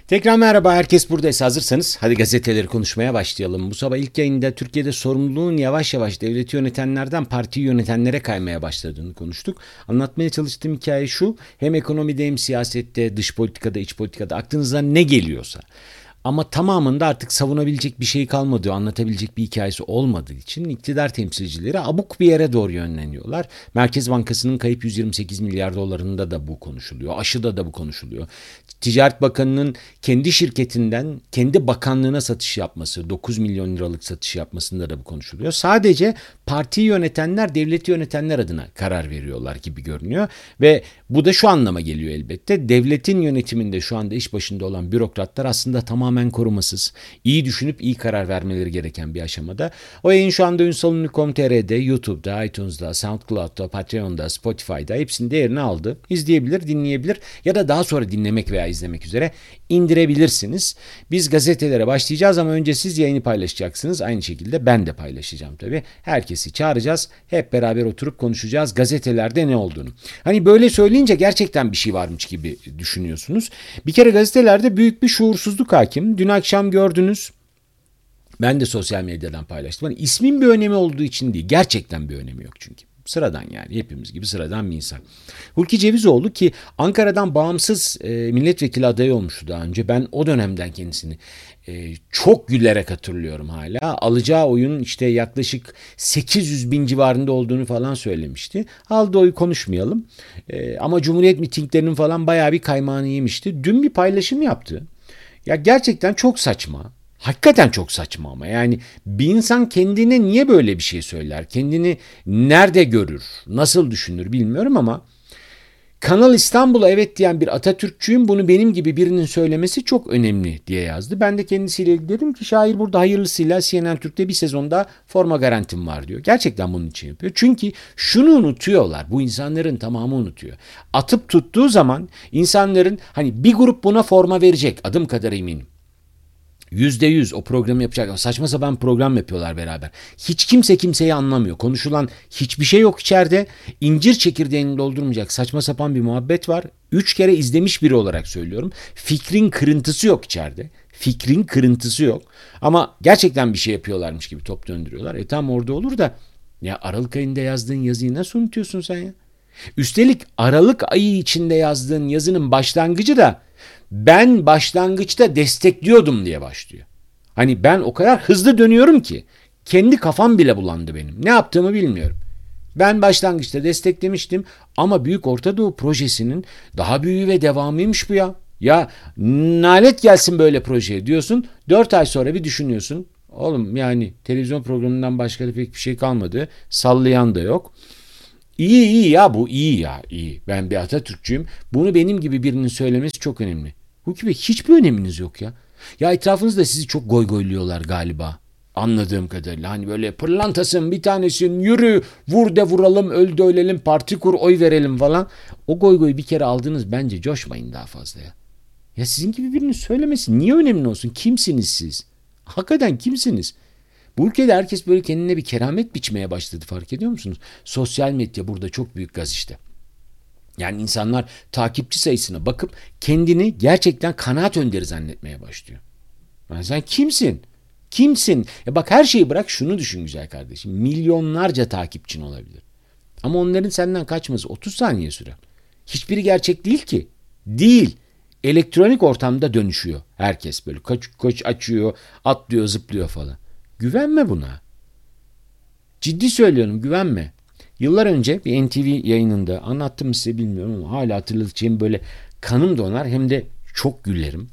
Tekrar merhaba, herkes buradaysa hazırsanız hadi gazeteleri konuşmaya başlayalım. Bu sabah ilk yayında Türkiye'de sorumluluğun yavaş yavaş devleti yönetenlerden partiyi yönetenlere kaymaya başladığını konuştuk. Anlatmaya çalıştığım hikaye şu: hem ekonomide hem siyasette, dış politikada, iç politikada aklınıza ne geliyorsa, ama tamamında artık savunabilecek bir şey kalmadığı, anlatabilecek bir hikayesi olmadığı için iktidar temsilcileri abuk bir yere doğru yönleniyorlar. Merkez Bankası'nın kayıp 128 milyar dolarında da bu konuşuluyor. Aşıda da bu konuşuluyor. Ticaret Bakanı'nın kendi şirketinden kendi bakanlığına satış yapması, 9 milyon liralık satış yapmasında da bu konuşuluyor. Sadece partiyi yönetenler, devleti yönetenler adına karar veriyorlar gibi görünüyor. Ve bu da şu anlama geliyor elbette: devletin yönetiminde şu anda iş başında olan bürokratlar aslında tamamen korumasız, iyi düşünüp iyi karar vermeleri gereken bir aşamada. O yayın şu anda ünsaluni.com.tr'de, YouTube'da, iTunes'da, SoundCloud'da, Patreon'da, Spotify'da hepsinde yerini aldı. İzleyebilir, dinleyebilir ya da daha sonra dinlemek veya izlemek üzere indirebilirsiniz. Biz gazetelere başlayacağız ama önce siz yayını paylaşacaksınız. Aynı şekilde ben de paylaşacağım tabii. Herkesi çağıracağız. Hep beraber oturup konuşacağız gazetelerde ne olduğunu. Hani böyle söyleyince gerçekten bir şey varmış gibi düşünüyorsunuz. Bir kere gazetelerde büyük bir şuursuzluk hakim. Dün akşam gördünüz. Ben de sosyal medyadan paylaştım. Hani ismin bir önemi olduğu için değil. Gerçekten bir önemi yok çünkü. Sıradan, yani hepimiz gibi sıradan bir insan. Hulki Cevizoğlu, ki Ankara'dan bağımsız milletvekili adayı olmuştu daha önce. Ben o dönemden kendisini çok gülerek hatırlıyorum hala. Alacağı oyun işte yaklaşık 800 bin civarında olduğunu falan söylemişti. Aldığı oyu konuşmayalım. Ama Cumhuriyet mitinglerinin falan bayağı bir kaymağını yemişti. Dün bir paylaşım yaptı. Ya gerçekten çok saçma. Hakikaten çok saçma ama yani bir insan kendine niye böyle bir şey söyler? Kendini nerede görür? Nasıl düşünür bilmiyorum ama Kanal İstanbul'a evet diyen bir Atatürkçüyüm, bunu benim gibi birinin söylemesi çok önemli diye yazdı. Ben de kendisiyle ilgili dedim ki şair burada hayırlısıyla CNN Türk'te bir sezonda forma garantim var diyor. Gerçekten bunun için yapıyor. Çünkü şunu unutuyorlar. Bu insanların tamamı unutuyor. Atıp tuttuğu zaman insanların, hani bir grup buna forma verecek, adım kadar eminim. %100 o programı yapacak. Saçma sapan program yapıyorlar beraber. Hiç kimse kimseyi anlamıyor. Konuşulan hiçbir şey yok içeride. İncir çekirdeğini doldurmayacak saçma sapan bir muhabbet var. 3 kere izlemiş biri olarak söylüyorum. Fikrin kırıntısı yok içeride. Fikrin kırıntısı yok. Ama gerçekten bir şey yapıyorlarmış gibi top döndürüyorlar. Tam orada olur da, ya Aralık ayında yazdığın yazıyı nasıl unutuyorsun sen ya? Üstelik Aralık ayı içinde yazdığın yazının başlangıcı da ben başlangıçta destekliyordum diye başlıyor. Hani ben o kadar hızlı dönüyorum ki kendi kafam bile bulandı benim. Ne yaptığımı bilmiyorum. Ben başlangıçta desteklemiştim ama Büyük Orta Doğu Projesi'nin daha büyüğü ve devamıymış bu ya. Ya nalet gelsin böyle projeye diyorsun. 4 ay sonra bir düşünüyorsun. Oğlum yani televizyon programından başka da pek bir şey kalmadı. Sallayan da yok. İyi ya, bu iyi ya, iyi. Ben bir Atatürkçüyüm. Bunu benim gibi birinin söylemesi çok önemli. Hukuki Bey, hiçbir öneminiz yok ya. Ya etrafınızda sizi çok goygoyluyorlar galiba. Anladığım kadarıyla hani böyle pırlantasın bir tanesin, yürü vur de vuralım, öl de ölelim, parti kur, oy verelim falan. O goygoyu bir kere aldınız, bence coşmayın daha fazla ya. Ya sizin gibi birinin söylemesi niye önemli olsun? Kimsiniz siz? Hakikaten kimsiniz? Bu ülkede herkes böyle kendine bir keramet biçmeye başladı, fark ediyor musunuz? Sosyal medya burada çok büyük gaz işte. Yani insanlar takipçi sayısına bakıp kendini gerçekten kanaat önderi zannetmeye başlıyor. Yani sen kimsin? Kimsin? Ya bak, her şeyi bırak, şunu düşün güzel kardeşim. Milyonlarca takipçin olabilir. Ama onların senden kaçması 30 saniye sürer. Hiçbiri gerçek değil ki. Değil. Elektronik ortamda dönüşüyor herkes, böyle koç açıyor, atlıyor, zıplıyor falan. Güvenme buna. Ciddi söylüyorum, güvenme. Yıllar önce bir NTV yayınında anlattım size, bilmiyorum ama hala hatırladıkça böyle kanım donar, hem de çok gülerim.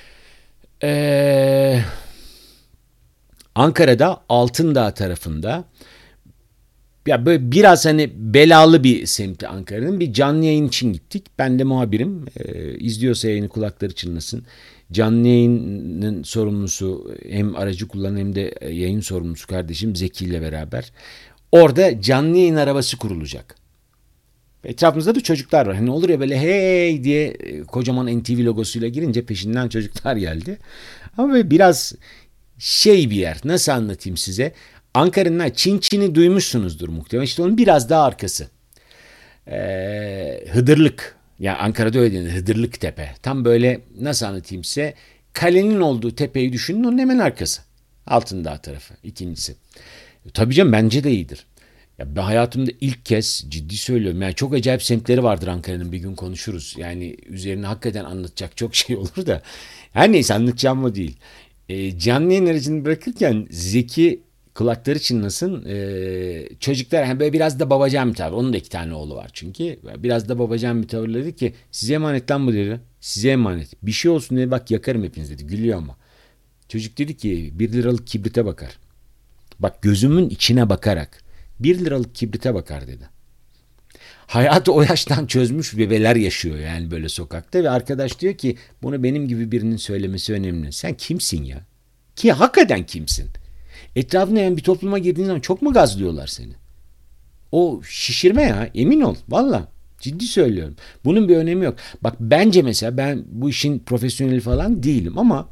Ankara'da Altındağ tarafında, ya böyle biraz hani belalı bir semti Ankara'nın, bir canlı yayın için gittik. Ben de muhabirim. İzliyorsa yayını kulakları çınlasın. Canlı yayının sorumlusu, hem aracı kullanan hem de yayın sorumlusu kardeşim Zeki ile beraber. Orada canlı yayın arabası kurulacak. Etrafımızda da çocuklar var. Hani olur ya böyle hey diye kocaman NTV logosuyla girince peşinden çocuklar geldi. Ama böyle biraz bir yer. Nasıl anlatayım size? Ankara'nın Çinçin'i duymuşsunuzdur muhtemelen. İşte onun biraz daha arkası. Hıdırlık Ya Ankara'da öyle denir. Hıdırlık Tepe. Tam böyle nasıl anlatayım size. Kalenin olduğu tepeyi düşünün, onun hemen arkası. Altındağ tarafı. İkincisi. Tabii canım, bence de iyidir. Ya ben hayatımda ilk kez, ciddi söylüyorum, yani çok acayip semtleri vardır Ankara'nın, bir gün konuşuruz. Yani üzerine hakikaten anlatacak çok şey olur da. Her neyse, anlatacağım o değil. Canlı yayın aracını bırakırken Zeki kulakları çınlasın. Çocuklar hani böyle biraz da babacan bir tavır. Onun da 2 tane oğlu var çünkü. Biraz da babacan bir tavırla dedi ki size emanet lan bu dedi. Size emanet. Bir şey olsun dedi, bak yakarım hepiniz dedi. Gülüyor ama. Çocuk dedi ki 1 liralık kibrite bakar. Bak, gözümün içine bakarak 1 liralık kibrite bakar dedi. Hayatı o yaştan çözmüş bebeler yaşıyor yani böyle sokakta ve arkadaş diyor ki bunu benim gibi birinin söylemesi önemli. Sen kimsin ya? Ki hakikaten kimsin? Etrafına yani bir topluma girdiğin zaman çok mu gazlıyorlar seni? O şişirme ya, emin ol valla. Ciddi söylüyorum. Bunun bir önemi yok. Bak bence mesela ben bu işin profesyoneli falan değilim ama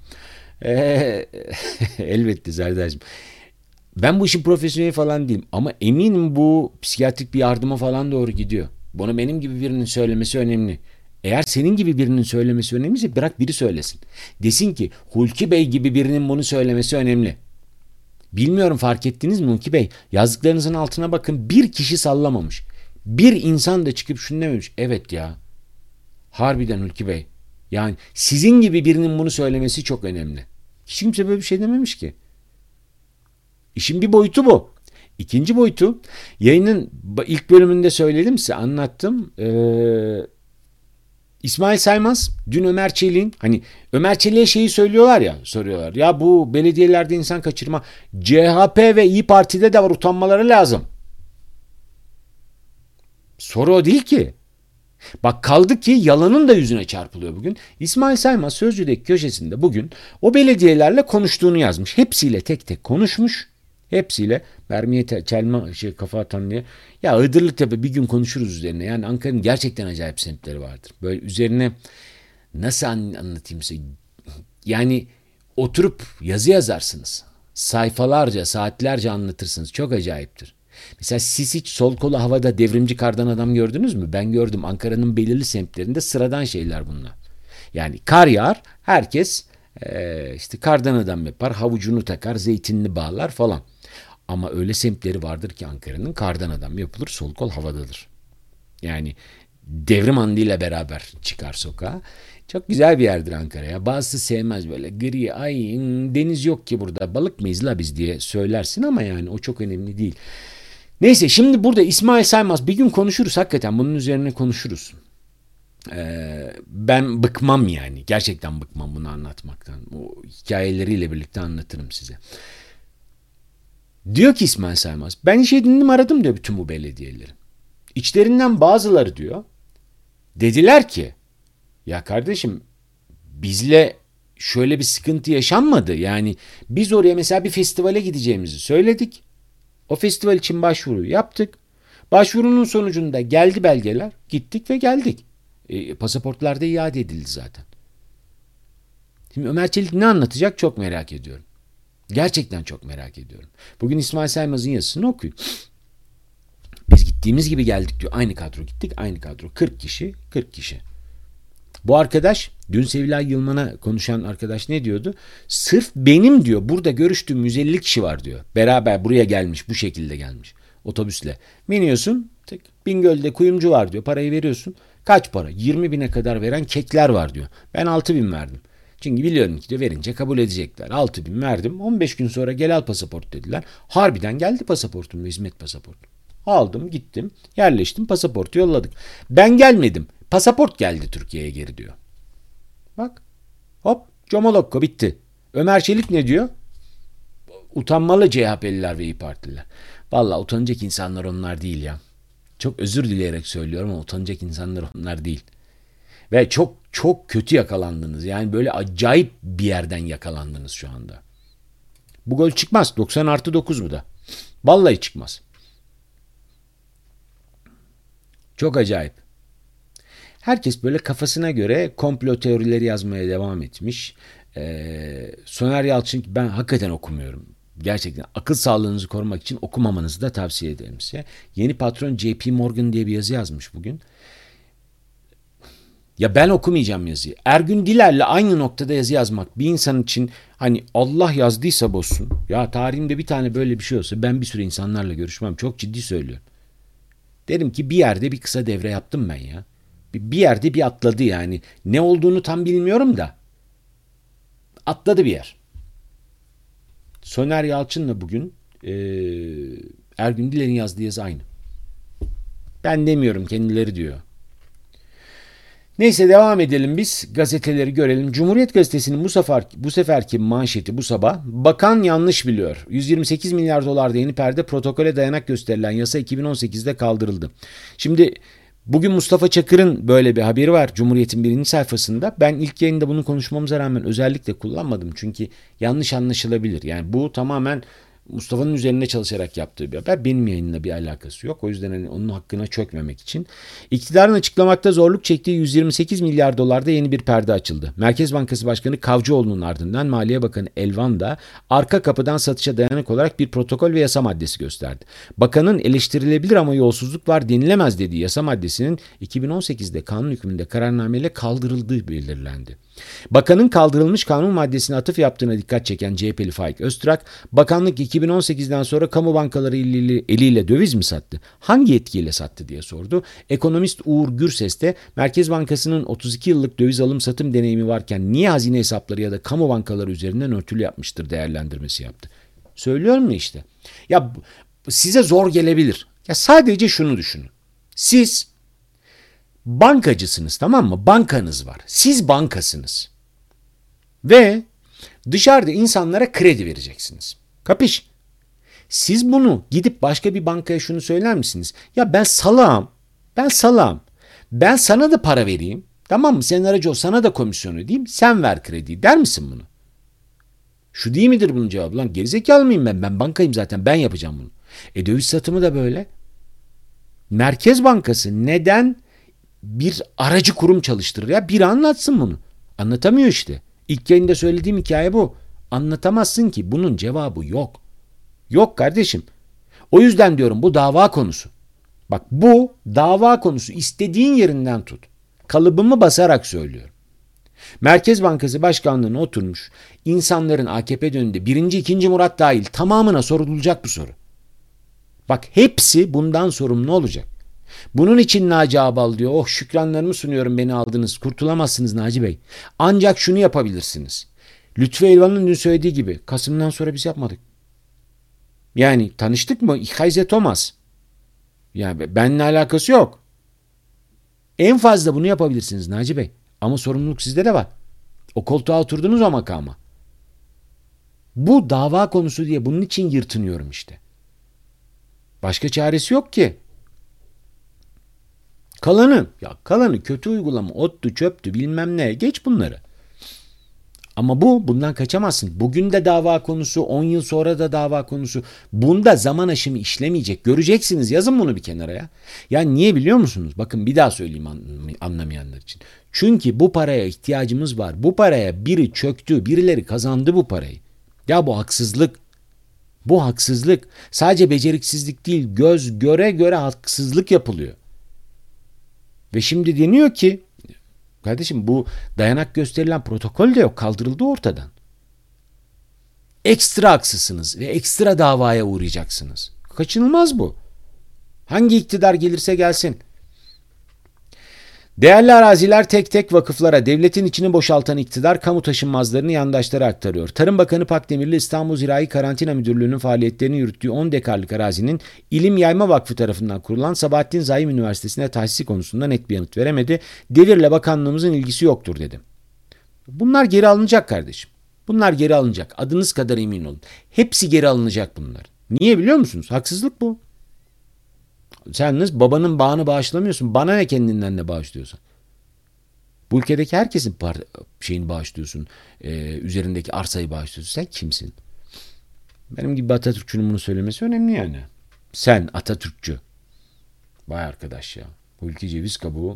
elbette Serdar'cığım. Ben bu işin profesyoneli falan değilim ama eminim bu psikiyatrik bir yardıma falan doğru gidiyor. Bunu benim gibi birinin söylemesi önemli. Eğer senin gibi birinin söylemesi önemliyse bırak biri söylesin. Desin ki Hulki Bey gibi birinin bunu söylemesi önemli. Bilmiyorum, fark ettiniz mi Hulki Bey? Yazdıklarınızın altına bakın, bir kişi sallamamış. Bir insan da çıkıp şunu dememiş. Evet ya, harbiden Hulki Bey. Yani sizin gibi birinin bunu söylemesi çok önemli. Hiç kimse böyle bir şey dememiş ki. İşin bir boyutu bu. İkinci boyutu, yayının ilk bölümünde söyledim size, anlattım. İsmail Saymaz dün Ömer Çelik'in, hani Ömer Çelik'e şeyi söylüyorlar ya, soruyorlar. Ya bu belediyelerde insan kaçırma CHP ve İyi Parti'de de var, utanmaları lazım. Soru o değil ki. Bak kaldı ki yalanın da yüzüne çarpılıyor bugün. İsmail Saymaz Sözcü'deki köşesinde bugün o belediyelerle konuştuğunu yazmış. Hepsiyle tek tek konuşmuş. Hepsiyle mermiye çelme kafa atan diye. Ya Iğdırlıtepe, bir gün konuşuruz üzerine. Yani Ankara'nın gerçekten acayip semtleri vardır. Böyle üzerine nasıl anlatayım size. Yani oturup yazı yazarsınız. Sayfalarca, saatlerce anlatırsınız. Çok acayiptir. Mesela siz hiç sol kolu havada devrimci kardan adam gördünüz mü? Ben gördüm. Ankara'nın belirli semtlerinde sıradan şeyler bunlar. Yani kar yağar, herkes işte kardan adam yapar, havucunu takar, zeytinini bağlar falan. Ama öyle semtleri vardır ki Ankara'nın, kardan adam yapılır, sol kol havadadır. Yani devrim andıyla beraber çıkar sokağa. Çok güzel bir yerdir Ankara ya. Bazısı sevmez böyle gri, ay deniz yok ki burada, balık mıyız la biz diye söylersin ama yani o çok önemli değil. Neyse, şimdi burada İsmail Saymaz, bir gün konuşuruz hakikaten, bunun üzerine konuşuruz. Ben bıkmam yani, gerçekten bıkmam bunu anlatmaktan. O hikayeleriyle birlikte anlatırım size. Diyor ki İsmail Saymaz, ben işe dindim aradım diyor bütün bu belediyeleri. İçlerinden bazıları diyor dediler ki ya kardeşim, bizle şöyle bir sıkıntı yaşanmadı. Yani biz oraya mesela bir festivale gideceğimizi söyledik. O festival için başvuru yaptık. Başvurunun sonucunda geldi belgeler. Gittik ve geldik. Pasaportlar da iade edildi zaten. Şimdi Ömer Çelik ne anlatacak çok merak ediyorum. Gerçekten çok merak ediyorum. Bugün İsmail Saymaz'ın yazısını okuyun. Biz gittiğimiz gibi geldik diyor. Aynı kadro gittik, aynı kadro. 40 kişi, 40 kişi. Bu arkadaş, dün Sevilay Yılmaz'a konuşan arkadaş ne diyordu? Sırf benim diyor burada görüştüğüm 150 kişi var diyor. Beraber buraya gelmiş, bu şekilde gelmiş. Otobüsle. Biniyorsun, Bingöl'de kuyumcu var diyor. Parayı veriyorsun. Kaç para? 20 bine kadar veren kekler var diyor. Ben 6 bin verdim. Çünkü biliyorum ki de verince kabul edecekler. 6 bin verdim. 15 gün sonra gel al pasaport dediler. Harbiden geldi pasaportum, hizmet pasaportu. Aldım, gittim, yerleştim, pasaportu yolladık. Ben gelmedim. Pasaport geldi Türkiye'ye geri diyor. Bak. Hop. Comolokko bitti. Ömer Çelik ne diyor? Utanmalı CHP'liler ve İYİ Partililer. Vallahi utanacak insanlar onlar değil ya. Çok özür dileyerek söylüyorum ama utanacak insanlar onlar değil. Ve çok çok kötü yakalandınız. Yani böyle acayip bir yerden yakalandınız şu anda. Bu gol çıkmaz. 90+9 bu da. Vallahi çıkmaz. Çok acayip. Herkes böyle kafasına göre komplo teorileri yazmaya devam etmiş. Soner Yalçın, ben hakikaten okumuyorum. Gerçekten akıl sağlığınızı korumak için okumamanızı da tavsiye ederim size. Yeni patron JP Morgan diye bir yazı yazmış bugün. Ya ben okumayacağım yazıyı. Ergün Diler'le aynı noktada yazı yazmak bir insan için hani Allah yazdıysa bozsun. Ya tarihimde bir tane böyle bir şey olsa ben bir sürü insanlarla görüşmem. Çok ciddi söylüyorum. Derim ki bir yerde bir kısa devre yaptım ben ya. Bir yerde bir atladı yani. Ne olduğunu tam bilmiyorum da. Atladı bir yer. Soner Yalçın'la bugün Ergün Diler'in yazdığı yazı aynı. Ben demiyorum, kendileri diyor. Neyse devam edelim biz. Gazeteleri görelim. Cumhuriyet Gazetesi'nin bu seferki manşeti bu sabah. Bakan yanlış biliyor. 128 milyar dolar yeni perde, protokole dayanak gösterilen yasa 2018'de kaldırıldı. Şimdi bugün Mustafa Çakır'ın böyle bir haberi var Cumhuriyet'in birinci sayfasında. Ben ilk yayında bunu konuşmamıza rağmen özellikle kullanmadım. Çünkü yanlış anlaşılabilir. Yani bu tamamen Mustafa'nın üzerine çalışarak yaptığı bir haber. Benim yayınla bir alakası yok. O yüzden hani onun hakkına çökmemek için. İktidarın açıklamakta zorluk çektiği 128 milyar dolarda yeni bir perde açıldı. Merkez Bankası Başkanı Kavcıoğlu'nun ardından Maliye Bakanı Elvan da arka kapıdan satışa dayanak olarak bir protokol ve yasa maddesi gösterdi. Bakanın eleştirilebilir ama yolsuzluk var denilemez dediği yasa maddesinin 2018'de kanun hükmünde kararnameyle kaldırıldığı belirlendi. Bakanın kaldırılmış kanun maddesine atıf yaptığına dikkat çeken CHP'li Faik Öztürk, bakanlık 2018'den sonra kamu bankaları eliyle döviz mi sattı? Hangi yetkiyle sattı diye sordu. Ekonomist Uğur Gürses de Merkez Bankası'nın 32 yıllık döviz alım satım deneyimi varken niye hazine hesapları ya da kamu bankaları üzerinden örtülü yapmıştır değerlendirmesi yaptı. Söylüyorum mu işte? Ya size zor gelebilir. Ya sadece şunu düşünün. Siz bankacısınız, tamam mı? Bankanız var. Siz bankasınız. Ve dışarıda insanlara kredi vereceksiniz. Kapış? Siz bunu gidip başka bir bankaya şunu söyler misiniz? Ya ben salağım. Ben salağım. Ben sana da para vereyim. Tamam mı? Senin aracı ol, sana da komisyon ödeyeyim. Sen ver krediyi. Der misin bunu? Şu değil midir bunun cevabı? Lan gerizekalı mıyım ben? Ben bankayım zaten. Ben yapacağım bunu. Döviz satımı da böyle. Merkez Bankası neden bir aracı kurum çalıştırır ya? Biri anlatsın bunu. Anlatamıyor işte. İlk yayında söylediğim hikaye bu. Anlatamazsın ki. Bunun cevabı yok. Yok kardeşim. O yüzden diyorum bu dava konusu. Bak bu dava konusu. İstediğin yerinden tut. Kalıbımı basarak söylüyorum. Merkez Bankası Başkanlığı'na oturmuş insanların AKP döneminde 1. 2. Murat dahil tamamına sorulacak bu soru. Bak hepsi bundan sorumlu olacak. Bunun için Naci Ağbal diyor. Oh şükranlarımı sunuyorum beni aldınız. Kurtulamazsınız Naci Bey. Ancak şunu yapabilirsiniz. Lütfü Elvan'ın dün söylediği gibi Kasım'dan sonra biz yapmadık. Yani tanıştık mı? İhayze Thomas. Yani benimle alakası yok. En fazla bunu yapabilirsiniz Naci Bey. Ama sorumluluk sizde de var. O koltuğa oturdunuz o makama. Bu dava konusu diye bunun için yırtınıyorum işte. Başka çaresi yok ki. Kalanı kötü uygulama, ottu, çöptü, bilmem ne. Geç bunları. Ama bundan kaçamazsın. Bugün de dava konusu, 10 yıl sonra da dava konusu. Bunda zaman aşımı işlemeyecek. Göreceksiniz. Yazın bunu bir kenara ya. Ya niye biliyor musunuz? Bakın bir daha söyleyeyim anlamayanlar için. Çünkü bu paraya ihtiyacımız var. Bu paraya biri çöktü, birileri kazandı bu parayı. Ya bu haksızlık. Bu haksızlık. Sadece beceriksizlik değil, göz göre göre haksızlık yapılıyor. Ve şimdi deniyor ki kardeşim bu dayanak gösterilen protokol de yok. Kaldırıldı ortadan. Ekstra haksızsınız ve ekstra davaya uğrayacaksınız. Kaçınılmaz bu. Hangi iktidar gelirse gelsin. Değerli araziler tek tek vakıflara, devletin içini boşaltan iktidar kamu taşınmazlarını yandaşlara aktarıyor. Tarım Bakanı Pakdemirli İstanbul Zirai Karantina Müdürlüğü'nün faaliyetlerini yürüttüğü 10 dekarlık arazinin İlim Yayma Vakfı tarafından kurulan Sabahattin Zaim Üniversitesi'ne tahsisi konusunda net bir yanıt veremedi. Devirle bakanlığımızın ilgisi yoktur dedi. Bunlar geri alınacak kardeşim. Bunlar geri alınacak. Adınız kadar emin olun. Hepsi geri alınacak bunlar. Niye biliyor musunuz? Haksızlık bu. Sen babanın bağını bağışlamıyorsun. Bana ne kendinden ne bağışlıyorsun? Bu ülkedeki herkesin şeyini bağışlıyorsun. Üzerindeki arsayı bağışlıyorsun. Sen kimsin? Benim gibi Atatürkçünün bunu söylemesi önemli yani. Sen Atatürkçü. Vay arkadaş ya. Bu ülke ceviz kabuğu.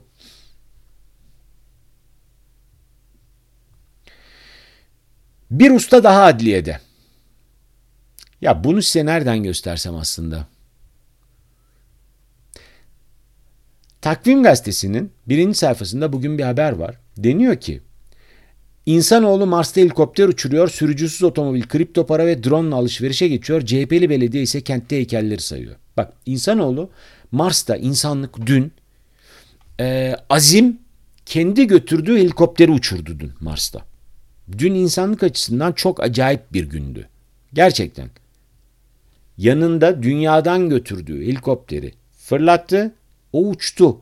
Bir usta daha adliyede. Ya bunu size nereden göstersem aslında. Takvim Gazetesi'nin birinci sayfasında bugün bir haber var. Deniyor ki İnsanoğlu Mars'ta helikopter uçuruyor, sürücüsüz otomobil, kripto para ve drone alışverişe geçiyor. CHP'li belediye ise kentte heykelleri sayıyor. Bak, insanoğlu Mars'ta, insanlık dün azim kendi götürdüğü helikopteri uçurdu dün Mars'ta. Dün insanlık açısından çok acayip bir gündü. Gerçekten. Yanında dünyadan götürdüğü helikopteri fırlattı, o uçtu.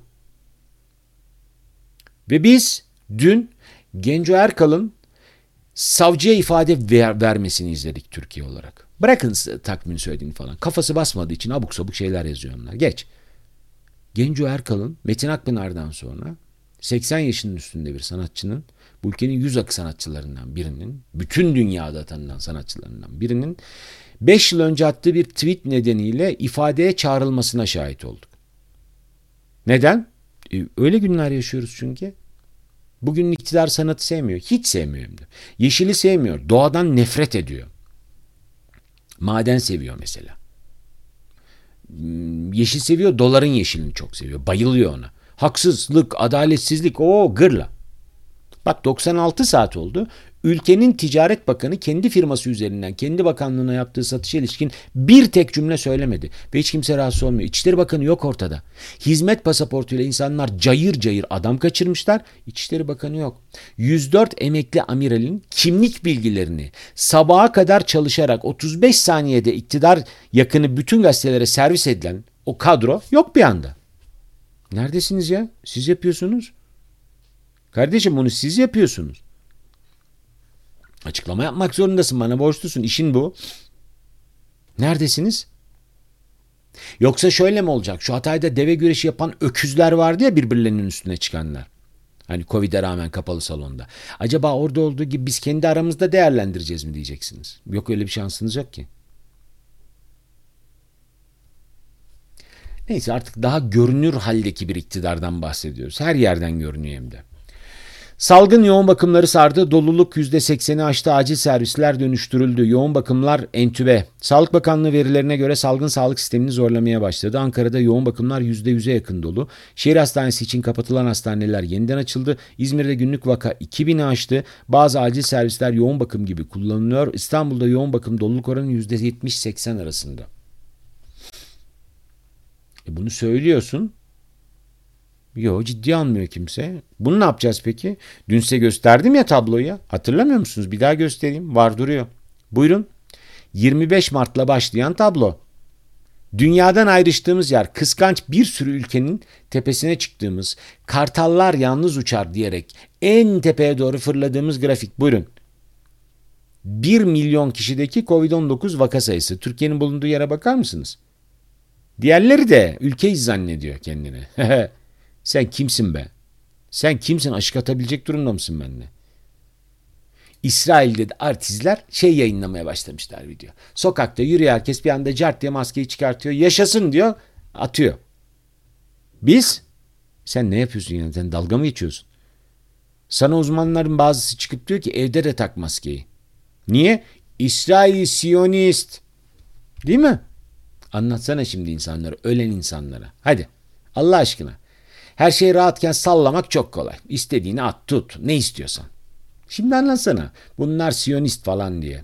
Ve biz dün Genco Erkal'ın savcıya ifade vermesini izledik Türkiye olarak. Bırakın takvimin söylediğini falan. Kafası basmadığı için abuk sabuk şeyler yazıyor onlar. Geç. Genco Erkal'ın Metin Akpınar'dan sonra 80 yaşının üstünde bir sanatçının, bu ülkenin 100 akı sanatçılarından birinin, bütün dünyada tanınan sanatçılarından birinin 5 yıl önce attığı bir tweet nedeniyle ifadeye çağrılmasına şahit olduk. Neden? Öyle günler yaşıyoruz çünkü. Bugün iktidar sanatı sevmiyor. Hiç sevmiyor hem de. Yeşili sevmiyor. Doğadan nefret ediyor. Maden seviyor mesela. Yeşil seviyor. Doların yeşilini çok seviyor. Bayılıyor ona. Haksızlık, adaletsizlik, o gırla. Bak, 96 saat oldu. Ülkenin Ticaret Bakanı kendi firması üzerinden kendi bakanlığına yaptığı satışa ilişkin bir tek cümle söylemedi. Ve hiç kimse rahatsız olmuyor. İçişleri Bakanı yok ortada. Hizmet pasaportuyla insanlar cayır cayır adam kaçırmışlar. İçişleri Bakanı yok. 104 emekli amiralin kimlik bilgilerini sabaha kadar çalışarak 35 saniyede iktidar yakını bütün gazetelere servis edilen o kadro yok bir anda. Neredesiniz ya? Siz yapıyorsunuz. Kardeşim, bunu siz yapıyorsunuz. Açıklama yapmak zorundasın. Bana borçlusun. İşin bu. Neredesiniz? Yoksa şöyle mi olacak? Şu Hatay'da deve güreşi yapan öküzler vardı ya, birbirlerinin üstüne çıkanlar. Hani Covid'e rağmen kapalı salonda. Acaba orada olduğu gibi biz kendi aramızda değerlendireceğiz mi diyeceksiniz. Yok, öyle bir şansınız yok ki. Neyse, artık daha görünür haldeki bir iktidardan bahsediyoruz. Her yerden görünüyor hem de. Salgın yoğun bakımları sardı. Doluluk %80'i aştı. Acil servisler dönüştürüldü. Yoğun bakımlar entübe. Sağlık Bakanlığı verilerine göre salgın sağlık sistemini zorlamaya başladı. Ankara'da yoğun bakımlar %100'e yakın dolu. Şehir hastanesi için kapatılan hastaneler yeniden açıldı. İzmir'de günlük vaka 2000'i aştı. Bazı acil servisler yoğun bakım gibi kullanılıyor. İstanbul'da yoğun bakım doluluk oranı %70-80 arasında. Bunu söylüyorsun. Yok, ciddiye almıyor kimse. Bunu ne yapacağız peki? Dün size gösterdim ya tabloyu. Hatırlamıyor musunuz? Bir daha göstereyim. Var, duruyor. Buyurun. 25 Mart'la başlayan tablo. Dünyadan ayrıştığımız yer, kıskanç bir sürü ülkenin tepesine çıktığımız, kartallar yalnız uçar diyerek en tepeye doğru fırladığımız grafik. Buyurun. 1 milyon kişideki Covid-19 vaka sayısı. Türkiye'nin bulunduğu yere bakar mısınız? Diğerleri de ülkeyi zannediyor kendini. Sen kimsin be? Sen kimsin? Aşık atabilecek durumda mısın benimle? İsrail'de de artistler yayınlamaya başlamışlar video. Sokakta yürüyor herkes, bir anda cart diye maskeyi çıkartıyor. Yaşasın diyor, atıyor. Biz? Sen ne yapıyorsun yani? Sen dalga mı geçiyorsun? Sana uzmanların bazısı çıkıp diyor ki evde de tak maskeyi. Niye? İsrail Siyonist. Değil mi? Anlatsana şimdi insanlara, ölen insanlara. Hadi Allah aşkına. Her şey rahatken sallamak çok kolay. İstediğini at, tut, ne istiyorsan. Şimdi anlatsana. Bunlar Siyonist falan diye.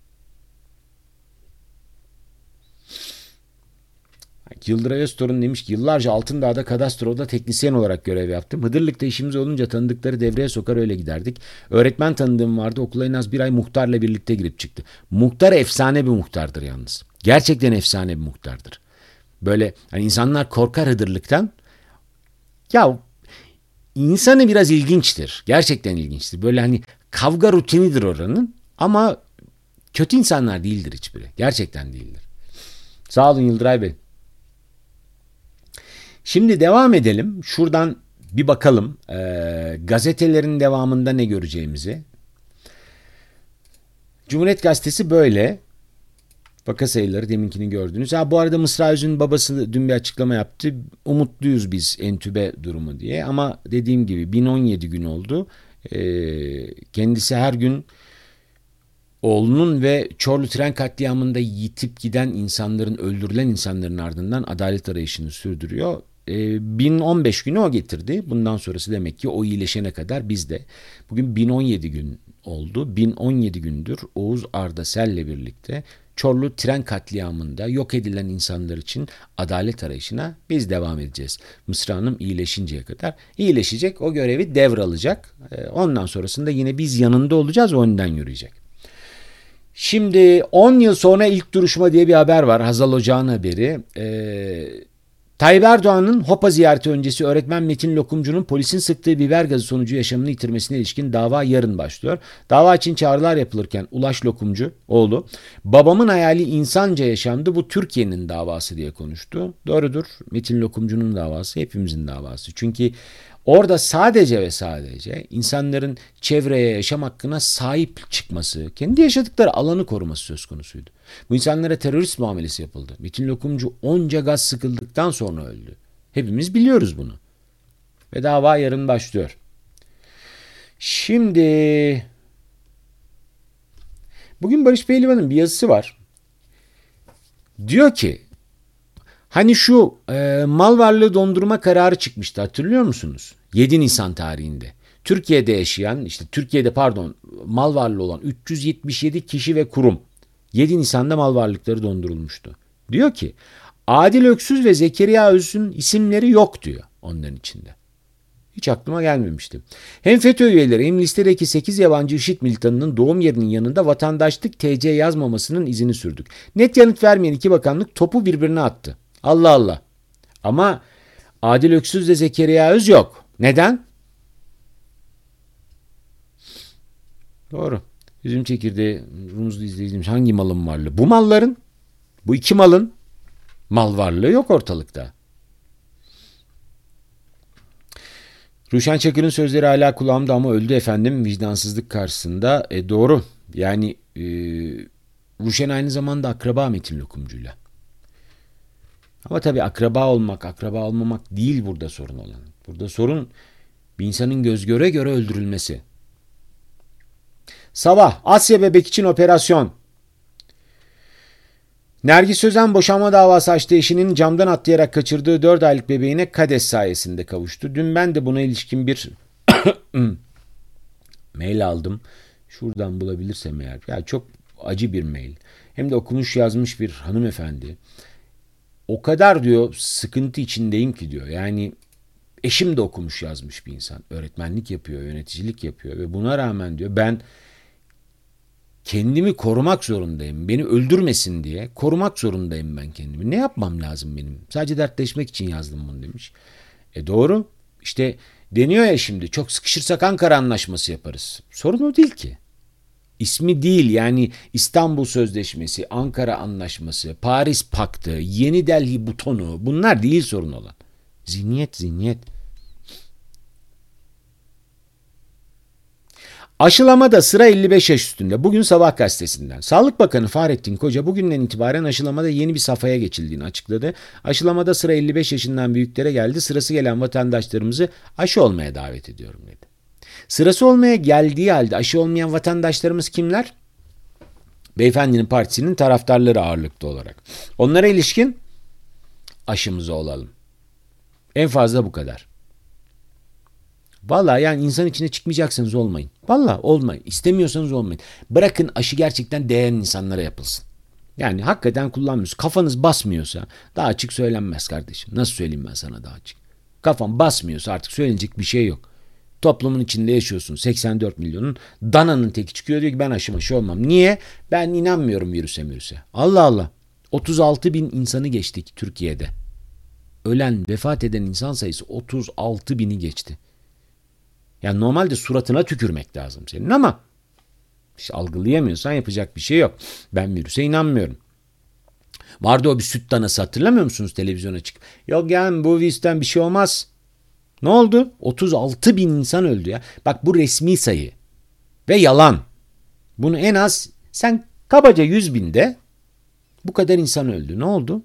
Yıldıray Öztorun demiş ki yıllarca Altındağ'da kadastroda teknisyen olarak görev yaptım. Hıdırlık'ta işimiz olunca tanıdıkları devreye sokar öyle giderdik. Öğretmen tanıdığım vardı. Okula en az bir ay muhtarla birlikte girip çıktı. Muhtar efsane bir muhtardır yalnız. Gerçekten efsane bir muhtardır. Böyle hani insanlar korkar Hıdırlık'tan. Ya insanı biraz ilginçtir. Gerçekten ilginçtir. Böyle hani kavga rutinidir oranın ama kötü insanlar değildir hiçbiri. Gerçekten değildir. Sağ olun Yıldıray Bey. Şimdi devam edelim. Şuradan bir bakalım gazetelerin devamında ne göreceğimizi. Cumhuriyet Gazetesi böyle. Vaka sayıları deminkini gördünüz. Bu arada Mısra Öz'ün babası dün bir açıklama yaptı. Umutluyuz biz entübe durumu diye. Ama dediğim gibi 1017 gün oldu. Kendisi her gün oğlunun ve Çorlu tren katliamında yitip giden insanların, öldürülen insanların ardından adalet arayışını sürdürüyor. 1015 günü o getirdi. Bundan sonrası demek ki o iyileşene kadar biz de. Bugün 1017 gün oldu. 1017 gündür Oğuz Ardassel'le birlikte Çorlu tren katliamında yok edilen insanlar için adalet arayışına biz devam edeceğiz. Mısra Hanım iyileşinceye kadar iyileşecek, o görevi devralacak. Ondan sonrasında yine biz yanında olacağız, o önden yürüyecek. Şimdi 10 yıl sonra ilk duruşma diye bir haber var. Hazal Ocağ'ın haberi. Tayyip Erdoğan'ın Hopa ziyareti öncesi öğretmen Metin Lokumcu'nun polisin sıktığı biber gazı sonucu yaşamını yitirmesine ilişkin dava yarın başlıyor. Dava için çağrılar yapılırken Ulaş Lokumcu, oğlu, babamın hayali insanca yaşamdı, bu Türkiye'nin davası diye konuştu. Doğrudur, Metin Lokumcu'nun davası hepimizin davası. Çünkü orada sadece ve sadece insanların çevreye, yaşam hakkına sahip çıkması, kendi yaşadıkları alanı koruması söz konusuydu. Bu insanlara terörist muamelesi yapıldı. Metin Lokumcu onca gaz sıkıldıktan sonra öldü. Hepimiz biliyoruz bunu. Ve dava yarın başlıyor. Şimdi bugün Barış Pehlivan'ın bir yazısı var. Diyor ki hani şu mal varlığı dondurma kararı çıkmıştı, hatırlıyor musunuz? 7 Nisan tarihinde. Türkiye'de yaşayan, mal varlığı olan 377 kişi ve kurum 7 Nisan'da mal varlıkları dondurulmuştu. Diyor ki Adil Öksüz ve Zekeriya Öz'ün isimleri yok diyor onların içinde. Hiç aklıma gelmemişti. Hem FETÖ üyeleri hem listedeki 8 yabancı IŞİD militanının doğum yerinin yanında vatandaşlık TC yazmamasının izini sürdük. Net yanıt vermeyen iki bakanlık topu birbirine attı. Allah Allah. Ama Adil Öksüz ve Zekeriya Öz yok. Neden? Doğru. Üzüm çekirdeği Rumuzlu izleyicimiz, hangi malın varlığı? Bu malların, bu iki malın mal varlığı yok ortalıkta. Ruşen Çakır'ın sözleri hala kulağımda ama öldü efendim vicdansızlık karşısında. Doğru. Yani Ruşen aynı zamanda akraba Metin Lokumcu'yla. Ama tabii akraba olmak, akraba olmamak değil burada sorun olan. Burada sorun bir insanın göz göre göre öldürülmesi. Sabah Asya bebek için operasyon. Nergis Sözen boşanma davası açtı, eşinin camdan atlayarak kaçırdığı 4 aylık bebeğine KADES sayesinde kavuştu. Dün ben de buna ilişkin bir mail aldım. Şuradan bulabilirsem eğer. Ya çok acı bir mail. Hem de okumuş yazmış bir hanımefendi. O kadar diyor sıkıntı içindeyim ki diyor. Yani eşim de okumuş yazmış bir insan. Öğretmenlik yapıyor, yöneticilik yapıyor ve buna rağmen diyor ben kendimi korumak zorundayım. Beni öldürmesin diye korumak zorundayım ben kendimi. Ne yapmam lazım benim? Sadece dertleşmek için yazdım bunu demiş. Doğru. İşte deniyor ya şimdi çok sıkışırsak Ankara Anlaşması yaparız. Sorun o değil ki. İsmi değil, yani İstanbul Sözleşmesi, Ankara Anlaşması, Paris Paktı, Yeni Delhi butonu, bunlar değil sorun olan. Zihniyet. Aşılamada sıra 55 yaş üstünde. Bugün Sabah gazetesinden. Sağlık Bakanı Fahrettin Koca bugünden itibaren aşılamada yeni bir safhaya geçildiğini açıkladı. Aşılamada sıra 55 yaşından büyüklere geldi. Sırası gelen vatandaşlarımızı aşı olmaya davet ediyorum dedi. Sırası olmaya geldiği halde aşı olmayan vatandaşlarımız kimler? Beyefendinin partisinin taraftarları ağırlıklı olarak. Onlara ilişkin aşımızı olalım. En fazla bu kadar. Vallahi yani insan içine çıkmayacaksanız olmayın. Vallahi olmayın. İstemiyorsanız olmayın. Bırakın aşı gerçekten değen insanlara yapılsın. Yani hakikaten kullanmıyorsunuz. Kafanız basmıyorsa daha açık söylenmez kardeşim. Nasıl söyleyeyim ben sana daha açık? Kafan basmıyorsa artık söylenecek bir şey yok. Toplumun içinde yaşıyorsun. 84 milyonun dananın teki çıkıyor diyor ki ben aşı olmam. Niye? Ben inanmıyorum virüse. Allah Allah. 36 bin insanı geçtik Türkiye'de. Ölen, vefat eden insan sayısı 36 bini geçti. Yani normalde suratına tükürmek lazım senin ama işte algılayamıyorsan yapacak bir şey yok. Ben virüse inanmıyorum. Vardı o bir süt danası, hatırlamıyor musunuz televizyona çıkıp? Yok yani bu virüsten bir şey olmaz. Ne oldu? 36 bin insan öldü ya. Bak bu resmi sayı ve yalan. Bunu en az sen kabaca 100 binde bu kadar insan öldü. Ne oldu?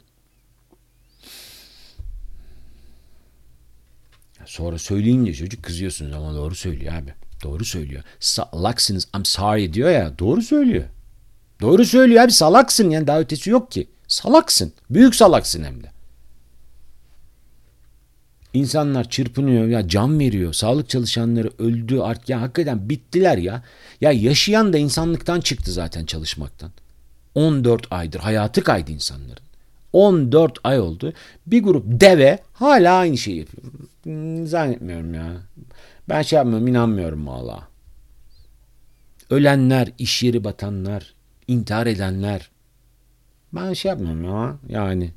Sonra söyleyince çocuk kızıyorsunuz ama doğru söylüyor abi. Doğru söylüyor. Salaksınız, I'm sorry diyor ya. Doğru söylüyor. Doğru söylüyor abi, salaksın yani, daha ötesi yok ki. Salaksın. Büyük salaksın hem de. İnsanlar çırpınıyor ya, can veriyor. Sağlık çalışanları öldü artık ya, hakikaten bittiler ya. Ya yaşayan da insanlıktan çıktı zaten, çalışmaktan. 14 aydır hayatı kaydı insanların. 14 ay oldu. Bir grup deve hala aynı şeyi yapıyor. Zannetmiyorum ya. Ben şey yapmıyorum, inanmıyorum valla. Ölenler, iş yeri batanlar, intihar edenler. Ben şey yapmıyorum ya yani.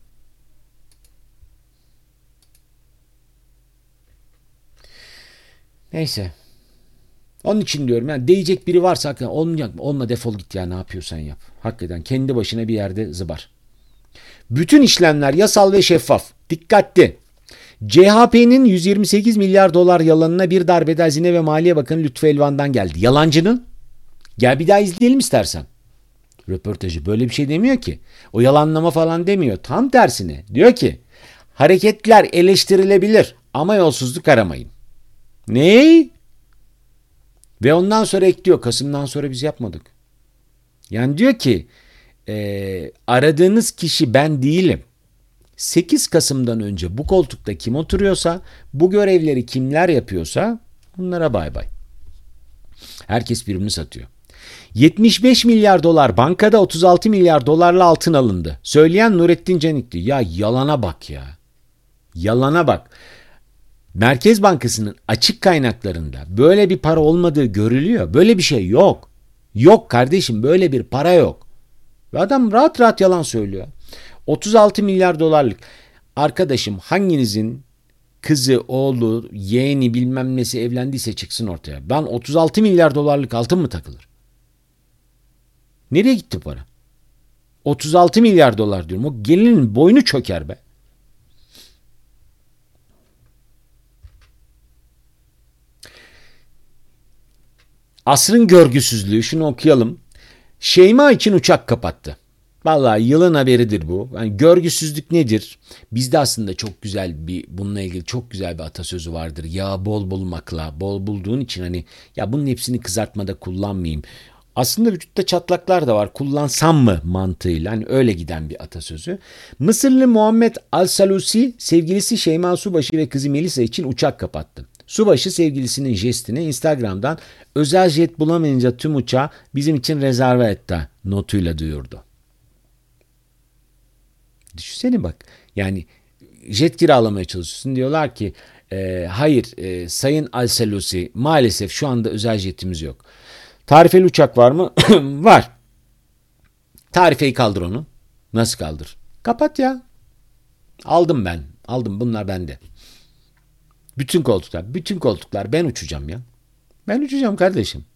Neyse. Onun için diyorum yani, değecek biri varsa hakikaten, olmayacak mı? Olma, defol git ya, ne yapıyorsan yap. Hakikaten kendi başına bir yerde zıbar. Bütün işlemler yasal ve şeffaf. Dikkatli. CHP'nin 128 milyar dolar yalanına bir darbede Hazine ve Maliye Bakanı Lütfü Elvan'dan geldi. Yalancının. Gel bir daha izleyelim istersen. Röportajı böyle bir şey demiyor ki. O yalanlama falan demiyor. Tam tersine. Diyor ki hareketler eleştirilebilir ama yolsuzluk aramayın. Ne? Ve ondan sonra ekliyor. Kasım'dan sonra biz yapmadık. Yani diyor ki aradığınız kişi ben değilim. 8 Kasım'dan önce bu koltukta kim oturuyorsa, bu görevleri kimler yapıyorsa bunlara bay bay. Herkes birbirini satıyor. 75 milyar dolar bankada, 36 milyar dolarla altın alındı. Söyleyen Nurettin Canikli. Ya yalana bak ya. Yalana bak. Merkez Bankası'nın açık kaynaklarında böyle bir para olmadığı görülüyor. Böyle bir şey yok. Yok kardeşim, böyle bir para yok. Ve adam rahat rahat yalan söylüyor. 36 milyar dolarlık. Arkadaşım, hanginizin kızı, oğlu, yeğeni bilmem nesi evlendiyse çıksın ortaya. Ben 36 milyar dolarlık altın mı takılır? Nereye gitti para? 36 milyar dolar diyorum. O gelinin boynu çöker be. Asrın görgüsüzlüğü, şunu okuyalım. Şeyma için uçak kapattı. Vallahi yılın haberidir bu. Yani görgüsüzlük nedir? Bizde aslında çok güzel bununla ilgili çok güzel bir atasözü vardır. Ya bol bulmakla, bol bulduğun için hani ya bunun hepsini kızartmada kullanmayayım. Aslında vücutta çatlaklar da var. Kullansam mı mantığıyla, hani öyle giden bir atasözü. Mısırlı Muhammed Al-Salusi sevgilisi Şeyma Subaşı ve kızı Melisa için uçak kapattı. Subaşı sevgilisinin jestini Instagram'dan özel jet bulamayınca tüm uçağı bizim için rezerve etti notuyla duyurdu. Düşünsene bak, yani jet kiralamaya çalışıyorsun, diyorlar ki hayır Sayın Al-Salusi, maalesef şu anda özel jetimiz yok. Tarifeli uçak var mı? Var. Tarifeyi kaldır onu. Nasıl kaldır? Kapat ya. Aldım ben. Aldım, bunlar bende. Bütün koltuklar. Bütün koltuklar. Ben uçacağım ya. Ben uçacağım kardeşim.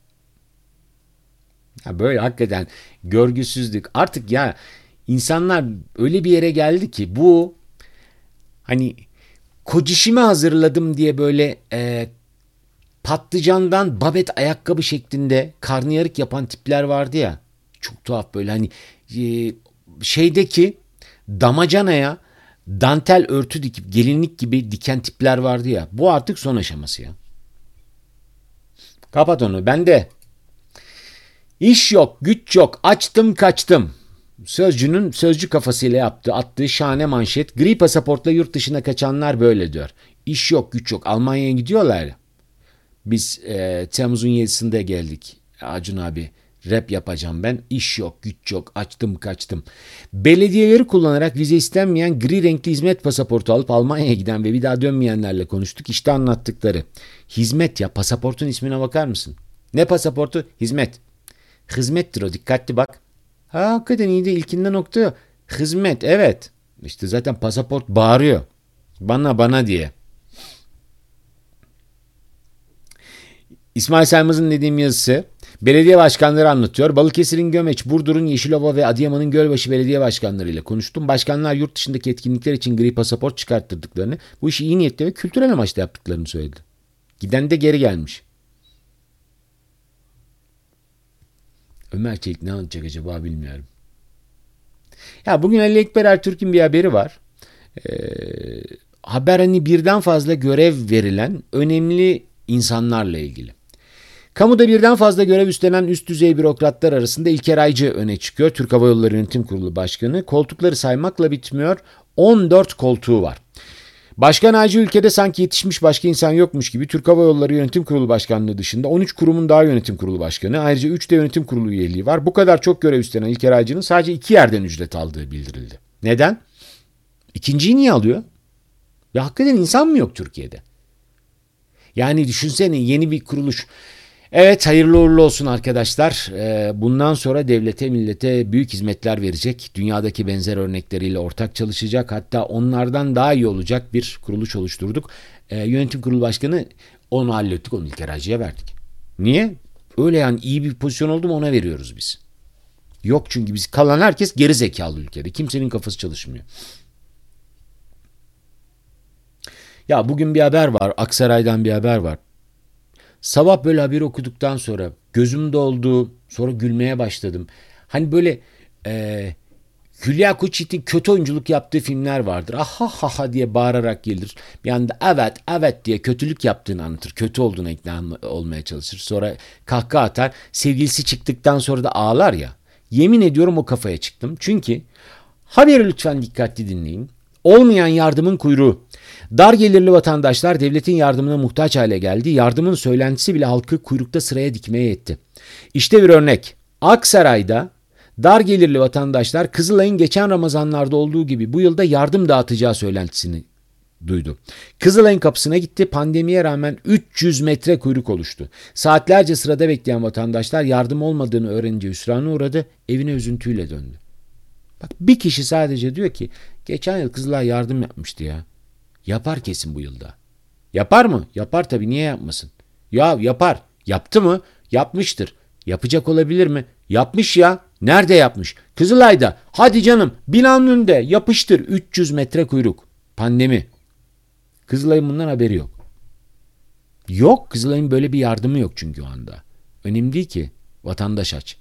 Ya böyle hakikaten görgüsüzlük. Artık ya insanlar öyle bir yere geldi ki, bu hani kocişimi hazırladım diye böyle patlıcandan babet ayakkabı şeklinde karnıyarık yapan tipler vardı ya. Çok tuhaf böyle, hani şeydeki damacanaya dantel örtü dikip gelinlik gibi diken tipler vardı ya. Bu artık son aşaması ya. Kapat onu. Bende. İş yok, güç yok. Açtım kaçtım. Sözcünün sözcü kafasıyla attığı şahane manşet. Gri pasaportla yurt dışına kaçanlar böyle diyor. İş yok, güç yok. Almanya'ya gidiyorlar ya. Biz Temmuz'un 7'sinde geldik. Acun abi, rap yapacağım ben. İş yok, güç yok. Açtım kaçtım. Belediyeleri kullanarak vize istenmeyen gri renkli hizmet pasaportu alıp Almanya'ya giden ve bir daha dönmeyenlerle konuştuk. İşte anlattıkları. Hizmet ya. Pasaportun ismine bakar mısın? Ne pasaportu? Hizmet. Hizmettir o. Dikkatli bak. Ha, hakikaten iyi de ilkinde nokta. Hizmet, evet. İşte zaten pasaport bağırıyor. Bana diye. İsmail Saymaz'ın dediğim yazısı. Belediye başkanları anlatıyor. Balıkesir'in Gömeç, Burdur'un Yeşilova ve Adıyaman'ın Gölbaşı belediye başkanlarıyla konuştum. Başkanlar yurt dışındaki etkinlikler için gri pasaport çıkarttırdıklarını, bu işi iyi niyetle ve kültürel amaçla yaptıklarını söyledi. Giden de geri gelmiş. Ömer Çelik ne anlatacak acaba, bilmiyorum. Ya bugün Ali Ekber Ertürk'ün bir haberi var. Haber hani birden fazla görev verilen önemli insanlarla ilgili. Kamuda birden fazla görev üstlenen üst düzey bürokratlar arasında İlker Aycı öne çıkıyor. Türk Hava Yolları Yönetim Kurulu Başkanı. Koltukları saymakla bitmiyor. 14 koltuğu var. Başkan ağacı ülkede sanki yetişmiş başka insan yokmuş gibi Türk Hava Yolları Yönetim Kurulu Başkanlığı dışında 13 kurumun daha yönetim kurulu başkanı, ayrıca 3 de yönetim kurulu üyeliği var. Bu kadar çok görev üstlenen İlker Ağacı'nın sadece 2 yerden ücret aldığı bildirildi. Neden? İkinciyi niye alıyor? Ya hakikaten insan mı yok Türkiye'de? Yani düşünsene, yeni bir kuruluş. Evet, hayırlı uğurlu olsun arkadaşlar. Bundan sonra devlete, millete büyük hizmetler verecek. Dünyadaki benzer örnekleriyle ortak çalışacak. Hatta onlardan daha iyi olacak bir kuruluş oluşturduk. Yönetim kurulu başkanı, onu hallettik, onu İlker Hacı'ya verdik. Niye? Öyle yani, iyi bir pozisyon oldu mu ona veriyoruz biz. Yok, çünkü biz kalan herkes geri zekalı ülkede. Kimsenin kafası çalışmıyor. Ya bugün bir haber var. Aksaray'dan bir haber var. Sabah böyle haberi okuduktan sonra gözüm doldu. Sonra gülmeye başladım. Hani böyle Hülya Koçyiğit'in kötü oyunculuk yaptığı filmler vardır. Ah ha ha ha diye bağırarak gelir. Bir anda evet evet diye kötülük yaptığını anlatır. Kötü olduğuna ikna olmaya çalışır. Sonra kahkaha atar. Sevgilisi çıktıktan sonra da ağlar ya. Yemin ediyorum o kafaya çıktım. Çünkü haberi lütfen dikkatli dinleyin. Olmayan yardımın kuyruğu. Dar gelirli vatandaşlar devletin yardımına muhtaç hale geldi. Yardımın söylentisi bile halkı kuyrukta sıraya dikmeye yetti. İşte bir örnek. Aksaray'da dar gelirli vatandaşlar Kızılay'ın geçen Ramazanlarda olduğu gibi bu yılda yardım dağıtacağı söylentisini duydu. Kızılay'ın kapısına gitti. Pandemiye rağmen 300 metre kuyruk oluştu. Saatlerce sırada bekleyen vatandaşlar yardım olmadığını öğrenince hüsrana uğradı. Evine üzüntüyle döndü. Bak, bir kişi sadece diyor ki geçen yıl Kızılay yardım yapmıştı ya. Yapar kesin bu yılda. Yapar mı? Yapar tabii, niye yapmasın? Ya yapar. Yaptı mı? Yapmıştır. Yapacak olabilir mi? Yapmış ya. Nerede yapmış? Kızılay'da. Hadi canım, binanın önünde yapıştır. 300 metre kuyruk. Pandemi. Kızılay'ın bundan haberi yok. Yok, Kızılay'ın böyle bir yardımı yok çünkü o anda. Önemli değil ki. Vatandaş aç.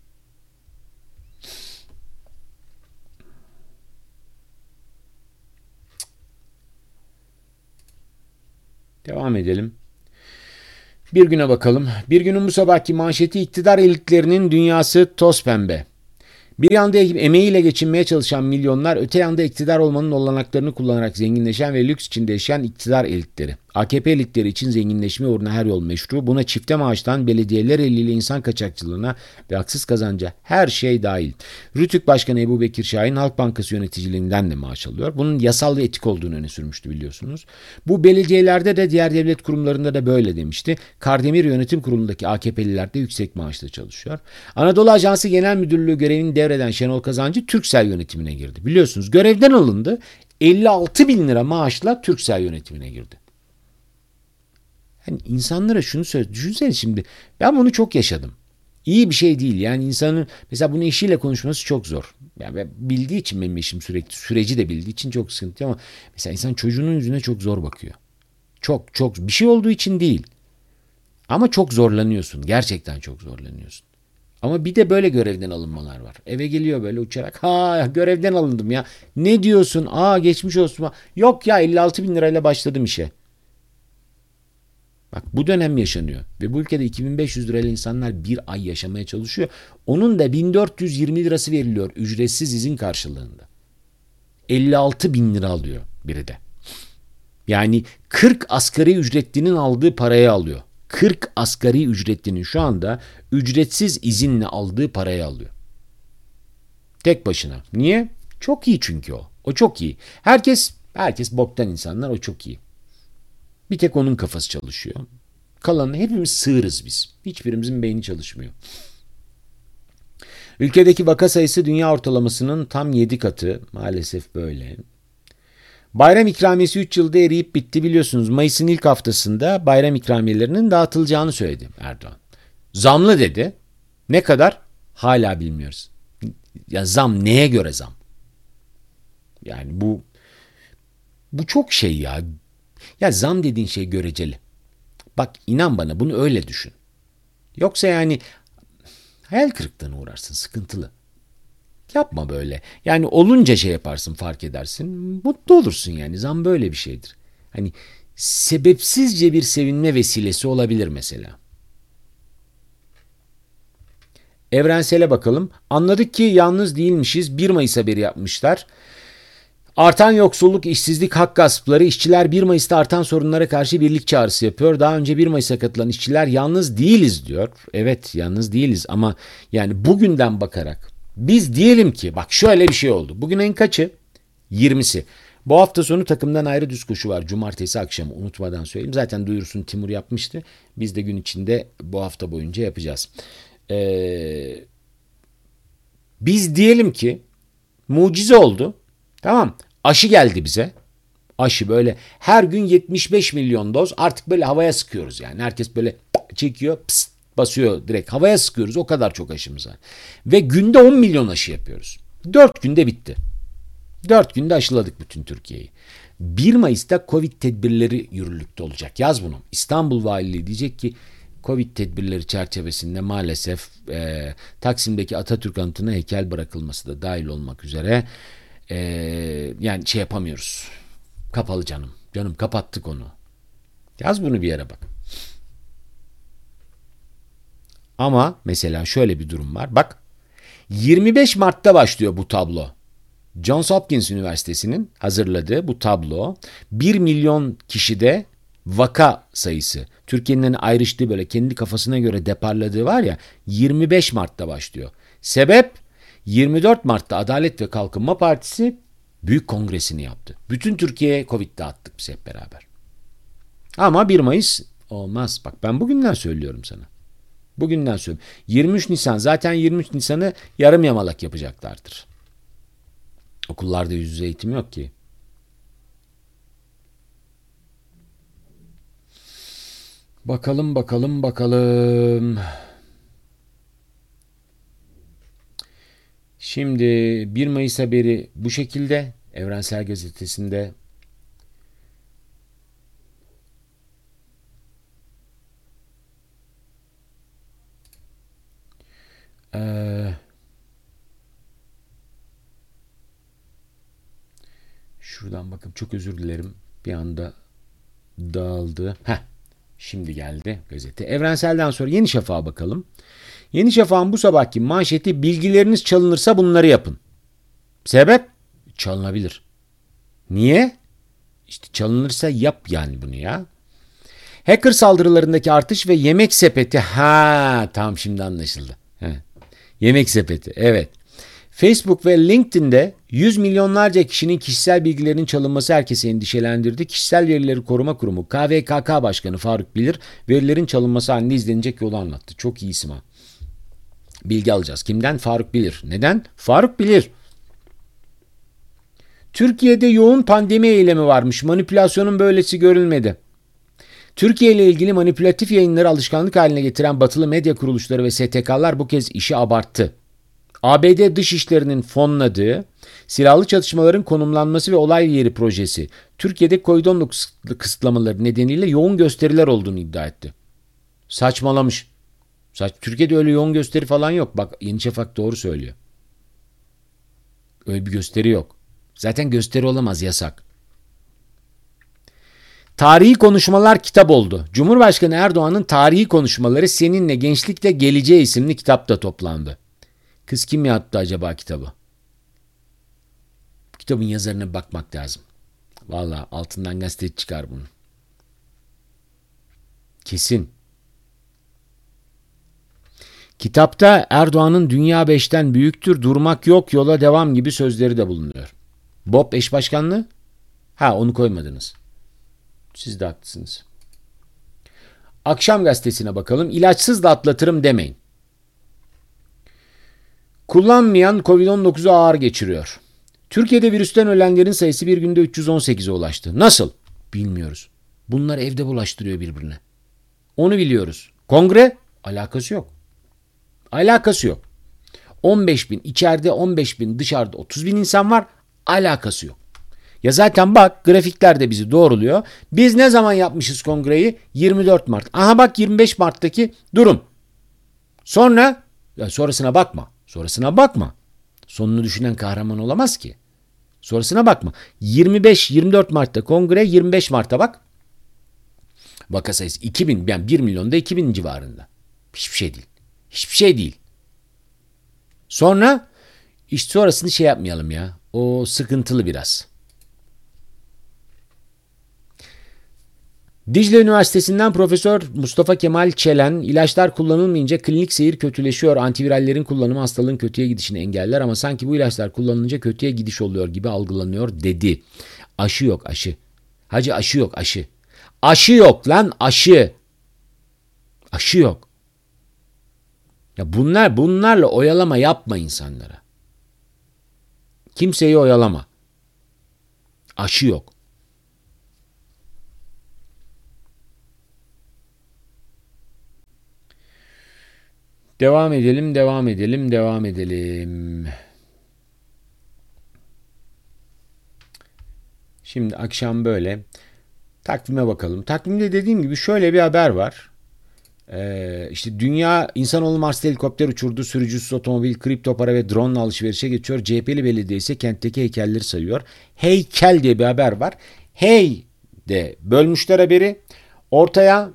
Devam edelim. Bir güne bakalım. Bir günün bu sabahki manşeti: iktidar elitlerinin dünyası toz pembe. Bir yanda emeğiyle geçinmeye çalışan milyonlar, öte yanda iktidar olmanın olanaklarını kullanarak zenginleşen ve lüks içinde yaşayan iktidar elitleri. AKP elitleri için zenginleşme uğruna her yol meşru. Buna çifte maaştan belediyeler eliyle insan kaçakçılığına ve haksız kazanca her şey dahil. Rütük Başkanı Ebu Bekir Şahin Halk Bankası yöneticiliğinden de maaş alıyor. Bunun yasal ve etik olduğunu öne sürmüştü, biliyorsunuz. Bu belediyelerde de diğer devlet kurumlarında da böyle demişti. Kardemir Yönetim Kurulu'ndaki AKP'liler de yüksek maaşla çalışıyor. Anadolu Ajansı Genel Müdürlüğü görevini devreden Şenol Kazancı Turkcell yönetimine girdi. Biliyorsunuz, görevden alındı. 56 bin lira maaşla Turkcell yönetimine girdi. Yani insanlara şunu söyle. Düşünsene şimdi. Ben bunu çok yaşadım. İyi bir şey değil. Yani insanın mesela bunu eşiyle konuşması çok zor. Yani bildiği için, benim eşim sürekli süreci de bildiği için çok sıkıntı, ama mesela insan çocuğunun yüzüne çok zor bakıyor. Çok bir şey olduğu için değil. Ama çok zorlanıyorsun. Gerçekten çok zorlanıyorsun. Ama bir de böyle görevden alınmalar var. Eve geliyor böyle uçarak. Ha, görevden alındım ya. Ne diyorsun? Aa, geçmiş olsun. Yok ya, 56 bin lirayla başladım işe. Bak, bu dönem yaşanıyor. Ve bu ülkede 2500 lirayla insanlar bir ay yaşamaya çalışıyor. Onun da 1420 lirası veriliyor ücretsiz izin karşılığında. 56 bin lira alıyor biri de. Yani 40 asgari ücretlinin aldığı parayı alıyor. 40 asgari ücretlinin şu anda ücretsiz izinle aldığı parayı alıyor. Tek başına. Niye? Çok iyi çünkü o. O çok iyi. Herkes boktan insanlar, o çok iyi. Bir tek onun kafası çalışıyor. Kalanı hepimiz sığırız biz. Hiçbirimizin beyni çalışmıyor. Ülkedeki vaka sayısı dünya ortalamasının tam 7 katı. Maalesef böyle. Bayram ikramiyesi 3 yılda eriyip bitti, biliyorsunuz. Mayıs'ın ilk haftasında bayram ikramiyelerinin dağıtılacağını söyledi Erdoğan. Zamlı dedi. Ne kadar? Hala bilmiyoruz. Ya zam, neye göre zam? Yani bu çok şey ya. Ya zam dediğin şey göreceli. Bak, inan bana, bunu öyle düşün. Yoksa yani hayal kırıklığına uğrarsın, sıkıntılı. Yapma böyle. Yani olunca şey yaparsın, fark edersin. Mutlu olursun yani. Zam böyle bir şeydir. Hani sebepsizce bir sevinme vesilesi olabilir mesela. Evrensele bakalım. Anladık ki yalnız değilmişiz. 1 Mayıs haberi yapmışlar. Artan yoksulluk, işsizlik, hak gaspları, işçiler 1 Mayıs'ta artan sorunlara karşı birlik çağrısı yapıyor. Daha önce 1 Mayıs'a katılan işçiler yalnız değiliz diyor. Evet, yalnız değiliz ama yani bugünden bakarak biz diyelim ki bak şöyle bir şey oldu. Bugün ayın kaçı? 20'si. Bu hafta sonu takımdan ayrı düz koşu var. Cumartesi akşamı unutmadan söyleyeyim. Zaten duyurusunu Timur yapmıştı. Biz de gün içinde bu hafta boyunca yapacağız. Biz diyelim ki mucize oldu. Tamam. Aşı geldi bize. Aşı böyle her gün 75 milyon doz artık böyle havaya sıkıyoruz yani. Herkes böyle çekiyor, pıst, basıyor direkt. Havaya sıkıyoruz o kadar çok aşımız var. Ve günde 10 milyon aşı yapıyoruz. 4 günde bitti. 4 günde aşıladık bütün Türkiye'yi. 1 Mayıs'ta Covid tedbirleri yürürlükte olacak. Yaz bunu. İstanbul Valiliği diyecek ki Covid tedbirleri çerçevesinde maalesef Taksim'deki Atatürk anıtına heykel bırakılması da dahil olmak üzere yani şey yapamıyoruz. Kapalı canım. Canım kapattık onu. Yaz bunu bir yere bak. Ama mesela şöyle bir durum var. Bak 25 Mart'ta başlıyor bu tablo. Johns Hopkins Üniversitesi'nin hazırladığı bu tablo 1 milyon kişide vaka sayısı. Türkiye'nin ayrıştığı böyle kendi kafasına göre deparladığı var ya 25 Mart'ta başlıyor. Sebep 24 Mart'ta Adalet ve Kalkınma Partisi büyük kongresini yaptı. Bütün Türkiye'ye Covid dağıttık biz hep beraber. Ama 1 Mayıs olmaz. Bak ben bugünden söylüyorum sana. Bugünden söylüyorum. 23 Nisan zaten 23 Nisan'ı yarım yamalak yapacaklardır. Okullarda yüz yüze eğitim yok ki. Bakalım. Şimdi 1 Mayıs haberi bu şekilde. Evrensel Gazetesi'nde şuradan bakın çok özür dilerim. Bir anda dağıldı. Şimdi geldi gazete. Evrensel'den sonra Yeni Şafak'a bakalım. Yeni Şafak'ın bu sabahki manşeti bilgileriniz çalınırsa bunları yapın. Sebep? Çalınabilir. Niye? İşte çalınırsa yap yani bunu ya. Hacker saldırılarındaki artış ve yemek sepeti. Tamam şimdi anlaşıldı. Yemek sepeti evet. Facebook ve LinkedIn'de 100 milyonlarca kişinin kişisel bilgilerinin çalınması herkesi endişelendirdi. Kişisel Verileri Koruma Kurumu KVKK Başkanı Faruk Bilir verilerin çalınması halinde izlenecek yolu anlattı. Çok iyi isim ha. Bilgi alacağız. Kimden? Faruk Bilir. Neden? Faruk Bilir. Türkiye'de yoğun pandemi eylemi varmış. Manipülasyonun böylesi görülmedi. Türkiye ile ilgili manipülatif yayınları alışkanlık haline getiren batılı medya kuruluşları ve STK'lar bu kez işi abarttı. ABD Dışişleri'nin fonladığı silahlı çatışmaların konumlanması ve olay yeri projesi Türkiye'de Covid-19 kısıtlamaları nedeniyle yoğun gösteriler olduğunu iddia etti. Saçmalamış. Türkiye'de öyle yoğun gösteri falan yok. Bak Yeni Şafak doğru söylüyor. Öyle bir gösteri yok. Zaten gösteri olamaz, yasak. Tarihi konuşmalar kitap oldu. Cumhurbaşkanı Erdoğan'ın tarihi konuşmaları Seninle Gençlikle Geleceğe isimli kitapta toplandı. Kız kim yaptı acaba kitabı? Kitabın yazarına bakmak lazım. Vallahi altından gazete çıkar bunun. Kesin. Kitapta Erdoğan'ın dünya 5'ten büyüktür, durmak yok, yola devam gibi sözleri de bulunuyor. BOP eş başkanlığı? Onu koymadınız. Siz de haklısınız. Akşam gazetesine bakalım. İlaçsız da atlatırım demeyin. Kullanmayan Covid-19'u ağır geçiriyor. Türkiye'de virüsten ölenlerin sayısı bir günde 318'e ulaştı. Nasıl? Bilmiyoruz. Bunlar evde bulaştırıyor birbirine. Onu biliyoruz. Kongre? Alakası yok. 15 bin içeride 15 bin dışarıda 30 bin insan var. Alakası yok. Ya zaten bak grafikler de bizi doğruluyor. Biz ne zaman yapmışız kongreyi? 24 Mart. Aha bak 25 Mart'taki durum. Sonra sonrasına bakma. Sonunu düşünen kahraman olamaz ki. Sonrasına bakma. 25-24 Mart'ta kongre, 25 Mart'a bak. Vaka sayısı 2000, yani 1 milyonda 2000 civarında. Hiçbir şey değil. Sonra sonrasını yapmayalım ya. O sıkıntılı biraz. Dicle Üniversitesi'nden Profesör Mustafa Kemal Çelen, ilaçlar kullanılmayınca klinik seyir kötüleşiyor. Antivirallerin kullanımı hastalığın kötüye gidişini engeller ama sanki bu ilaçlar kullanılınca kötüye gidiş oluyor gibi algılanıyor dedi. Aşı yok aşı. Hacı aşı yok aşı. Aşı yok lan aşı. Aşı yok. Ya bunlarla oyalama yapma insanlara. Kimseyi oyalama. Aşı yok. Devam edelim. Şimdi akşam böyle takvime bakalım. Takvimde dediğim gibi şöyle bir haber var. İşte dünya insanoğlu Mars'ta helikopter uçurdu, sürücüsüz otomobil, kripto para ve drone alışverişe geçiyor. CHP'li belediye ise kentteki heykelleri sayıyor. Heykel diye bir haber var. Hey de bölmüşler haberi. Ortaya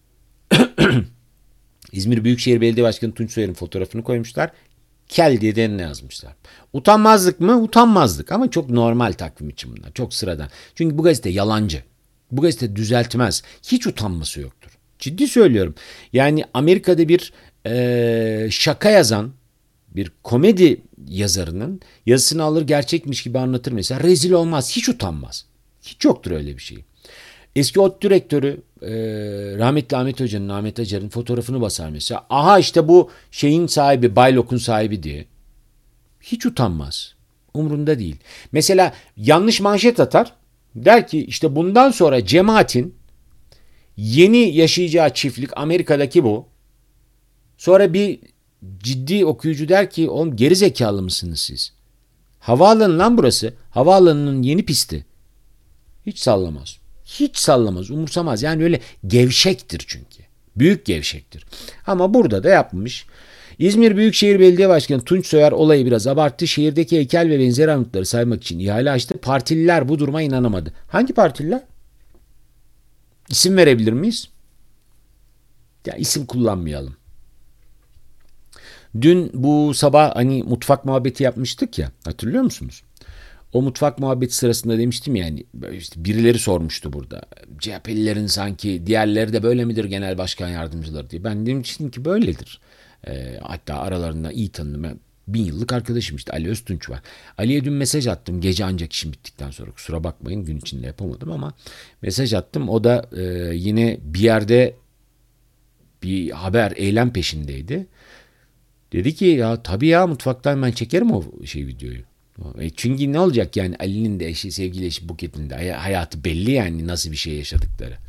İzmir Büyükşehir Belediye Başkanı Tunç Soyer'in fotoğrafını koymuşlar. Kel diye de ne yazmışlar. Utanmazlık mı? Utanmazlık ama çok normal takvim için bunlar. Çok sıradan. Çünkü bu gazete yalancı. Bu gazete düzeltmez. Hiç utanması yoktur. Ciddi söylüyorum. Yani Amerika'da bir şaka yazan bir komedi yazarının yazısını alır gerçekmiş gibi anlatır mesela. Rezil olmaz. Hiç utanmaz. Hiç yoktur öyle bir şey. Eski ODTÜ direktörü rahmetli Ahmet Acar'ın fotoğrafını basar mesela. Aha işte bu şeyin sahibi, Baylok'un sahibi diye. Hiç utanmaz. Umrunda değil. Mesela yanlış manşet atar. Der ki işte bundan sonra cemaatin yeni yaşayacağı çiftlik Amerika'daki bu. Sonra bir ciddi okuyucu der ki oğlum geri zekalı mısınız siz? Havaalanı lan burası. Havaalanının yeni pisti. Hiç sallamaz. Hiç sallamaz, umursamaz. Yani öyle gevşektir çünkü. Büyük gevşektir. Ama burada da yapmış. İzmir Büyükşehir Belediye Başkanı Tunç Soyer olayı biraz abarttı. Şehirdeki heykel ve benzeri anıtları saymak için ihale açtı. Partililer bu duruma inanamadı. Hangi partililer? İsim verebilir miyiz? Ya isim kullanmayalım. Dün bu sabah hani mutfak muhabbeti yapmıştık ya. Hatırlıyor musunuz? O mutfak muhabbeti sırasında demiştim yani işte birileri sormuştu burada. CHP'lilerin sanki diğerleri de böyle midir genel başkan yardımcıları diye. Ben demiştim ki böyledir. Hatta aralarında iyi tanıdığım 1000 yıllık arkadaşım işte Ali Öztunç var. Ali'ye dün mesaj attım gece ancak işim bittikten sonra kusura bakmayın gün içinde yapamadım ama mesaj attım. O da yine bir yerde bir haber eylem peşindeydi. Dedi ki ya tabii ya mutfaktan ben çekerim o videoyu. Çünkü ne olacak yani Ali'nin de eşi sevgili eşi Buket'in de hayatı belli yani nasıl bir şey yaşadıkları.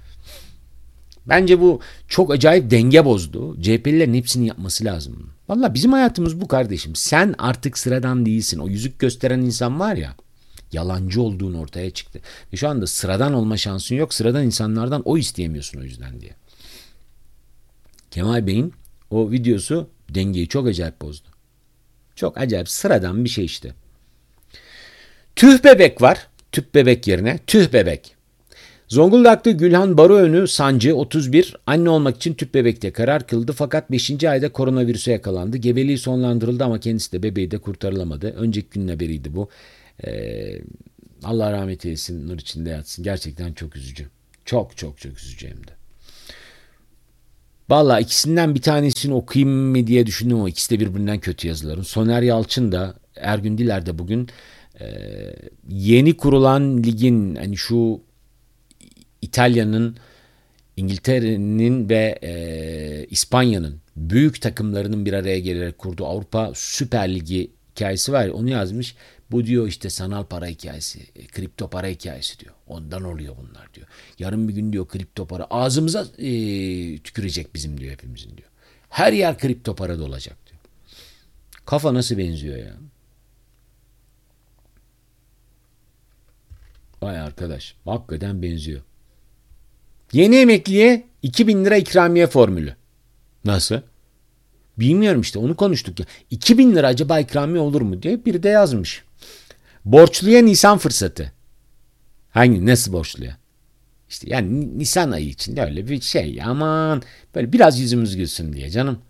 Bence bu çok acayip denge bozdu. CHP'lilerin hepsini yapması lazım. Valla bizim hayatımız bu kardeşim. Sen artık sıradan değilsin. O yüzük gösteren insan var ya yalancı olduğun ortaya çıktı. Ve şu anda sıradan olma şansın yok. Sıradan insanlardan o isteyemiyorsun o yüzden diye. Kemal Bey'in o videosu dengeyi çok acayip bozdu. Çok acayip sıradan bir şey işte. Tüh bebek var. Tüp bebek yerine tüh bebek. Zonguldaklı Gülhan Baroönü Sancı 31 anne olmak için tüp bebekte karar kıldı fakat 5. ayda koronavirüse yakalandı. Gebeliği sonlandırıldı ama kendisi de bebeği de kurtarılamadı. Önceki günün haberiydi bu. Allah rahmet eylesin, nur içinde yatsın. Gerçekten çok üzücü. Çok üzücü hem de. Vallahi ikisinden bir tanesini okuyayım mı diye düşündüm ama ikisi de birbirinden kötü yazıların. Soner Yalçın da Ergün Diler de bugün yeni kurulan ligin hani şu İtalya'nın, İngiltere'nin ve İspanya'nın büyük takımlarının bir araya gelerek kurduğu Avrupa Süper Ligi hikayesi var ya onu yazmış. Bu diyor işte sanal para hikayesi, kripto para hikayesi diyor. Ondan oluyor bunlar diyor. Yarın bir gün diyor kripto para ağzımıza tükürecek bizim diyor hepimizin diyor. Her yer kripto para dolacak diyor. Kafa nasıl benziyor ya? Vay arkadaş hakikaten benziyor. Yeni emekliye 2000 lira ikramiye formülü. Nasıl? Bilmiyorum işte onu konuştuk ya. 2000 lira acaba ikramiye olur mu diye biri de yazmış. Borçluya Nisan fırsatı. Nasıl borçluya? İşte yani Nisan ayı içinde öyle bir şey aman böyle biraz yüzümüz gülsün diye canım.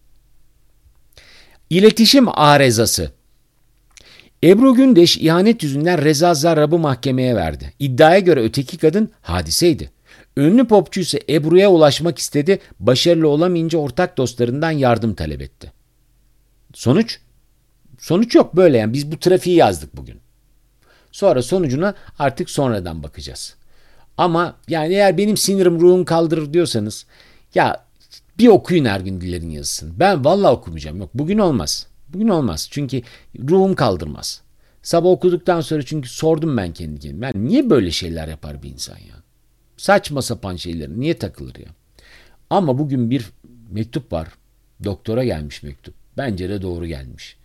İletişim arızası. Ebru Gündeş ihanet yüzünden Reza Zarrab'ı mahkemeye verdi. İddiaya göre öteki kadın hadiseydi. Ünlü popçu ise Ebru'ya ulaşmak istedi. Başarılı olamayınca ortak dostlarından yardım talep etti. Sonuç? Sonuç yok böyle yani. Biz bu trafiği yazdık bugün. Sonra sonucuna artık sonradan bakacağız. Ama yani eğer benim sinirim ruhum kaldırır diyorsanız ya bir okuyun Ergün Diller'in yazısını. Ben vallahi okumayacağım. Yok bugün olmaz. Bugün olmaz. Çünkü ruhum kaldırmaz. Sabah okuduktan sonra çünkü sordum ben kendi kendime. Ben niye böyle şeyler yapar bir insan ya? Saçma sapan şeyleri niye takılır ya? Ama bugün bir mektup var. Doktora gelmiş mektup. Bence de doğru gelmiş.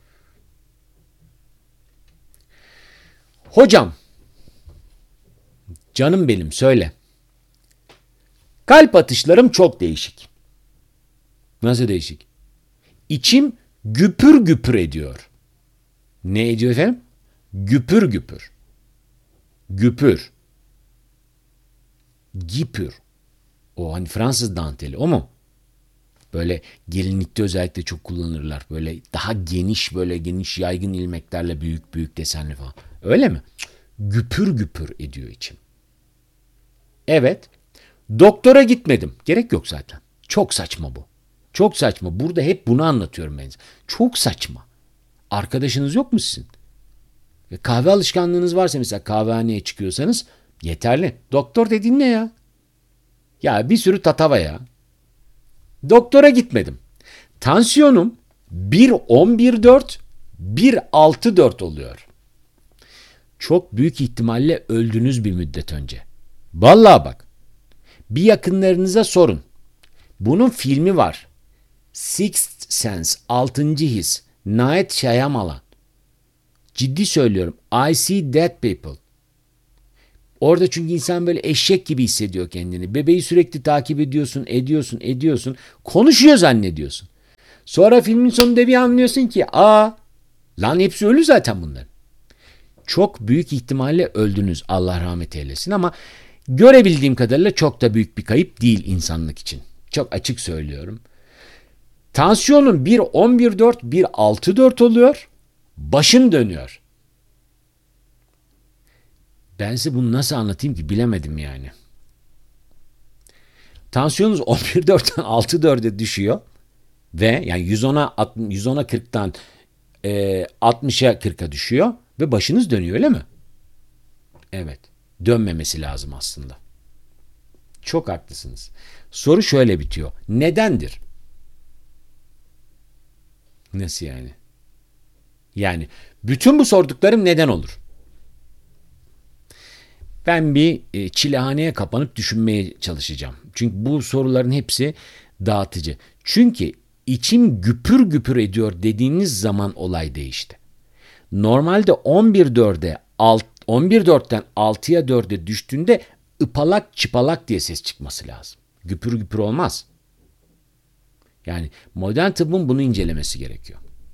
Hocam, canım benim söyle. Kalp atışlarım çok değişik. Nasıl değişik? İçim güpür güpür ediyor. Ne ediyor efendim? Güpür güpür. Güpür. Gipür. O hani Fransız danteli o mu? Böyle gelinlikte özellikle çok kullanırlar. Böyle daha geniş böyle geniş yaygın ilmeklerle büyük büyük desenli falan. Öyle mi? Güpür güpür ediyor içim. Evet. Doktora gitmedim. Gerek yok zaten. Çok saçma bu. Çok saçma. Burada hep bunu anlatıyorum ben. Çok saçma. Arkadaşınız yok mu sizin? Kahve alışkanlığınız varsa mesela kahvehaneye çıkıyorsanız yeterli. Doktor dediğin ne ya? Ya bir sürü tatava ya. Doktora gitmedim. Tansiyonum 1.11.4, 1.6.4 oluyor. Çok büyük ihtimalle öldünüz bir müddet önce. Vallahi bak. Bir yakınlarınıza sorun. Bunun filmi var. Sixth Sense, 6. His. Night Shyamalan. Ciddi söylüyorum. I see dead people. Orada çünkü insan böyle eşek gibi hissediyor kendini. Bebeği sürekli takip ediyorsun. Konuşuyor zannediyorsun. Sonra filmin sonunda bir anlıyorsun ki lan hepsi ölü zaten bunların. Çok büyük ihtimalle öldünüz. Allah rahmet eylesin ama görebildiğim kadarıyla çok da büyük bir kayıp değil insanlık için. Çok açık söylüyorum. Tansiyonun 1.11.4, 1.6.4 oluyor. Başım dönüyor. Ben size bunu nasıl anlatayım ki bilemedim yani. Tansiyonunuz 11.4'ten 6.4'e düşüyor ve yani 110'a 40'tan 60'a 40'a düşüyor ve başınız dönüyor öyle mi? Evet. Dönmemesi lazım aslında. Çok haklısınız. Soru şöyle bitiyor. Nedendir? Nasıl yani? Yani bütün bu sorduklarım neden olur? Ben bir çilehaneye kapanıp düşünmeye çalışacağım. Çünkü bu soruların hepsi dağıtıcı. Çünkü içim güpür güpür ediyor dediğiniz zaman olay değişti. Normalde 11.4'ten 6'ya 4'e düştüğünde ıpalak çıpalak diye ses çıkması lazım. Güpür güpür olmaz. Yani modern tıbbın bunu incelemesi gerekiyor.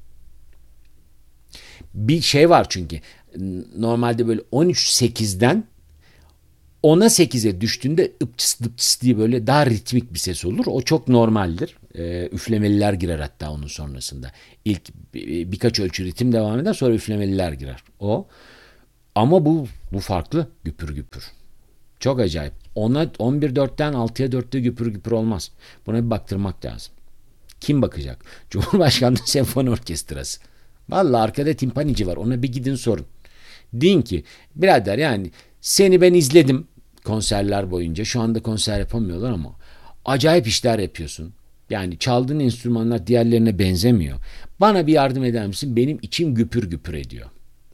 Bir şey var çünkü normalde böyle 13.8'den 10'a 8'e düştüğünde ıpçıs dıpçıs diye böyle daha ritmik bir ses olur. O çok normaldir. Üflemeliler girer hatta onun sonrasında. İlk birkaç ölçü ritim devam eder sonra üflemeliler girer. O. Ama bu farklı güpür güpür. Çok acayip. 11.4'ten 6'ya 4'te güpür güpür olmaz. Buna bir baktırmak lazım. Kim bakacak? Cumhurbaşkanlığı Senfoni Orkestrası. Vallahi arkada timpanici var. Ona bir gidin sorun. Deyin ki birader yani seni ben izledim konserler boyunca. Şu anda konser yapamıyorlar ama acayip işler yapıyorsun. Yani çaldığın enstrümanlar diğerlerine benzemiyor. Bana bir yardım eder misin? Benim içim güpür güpür ediyor.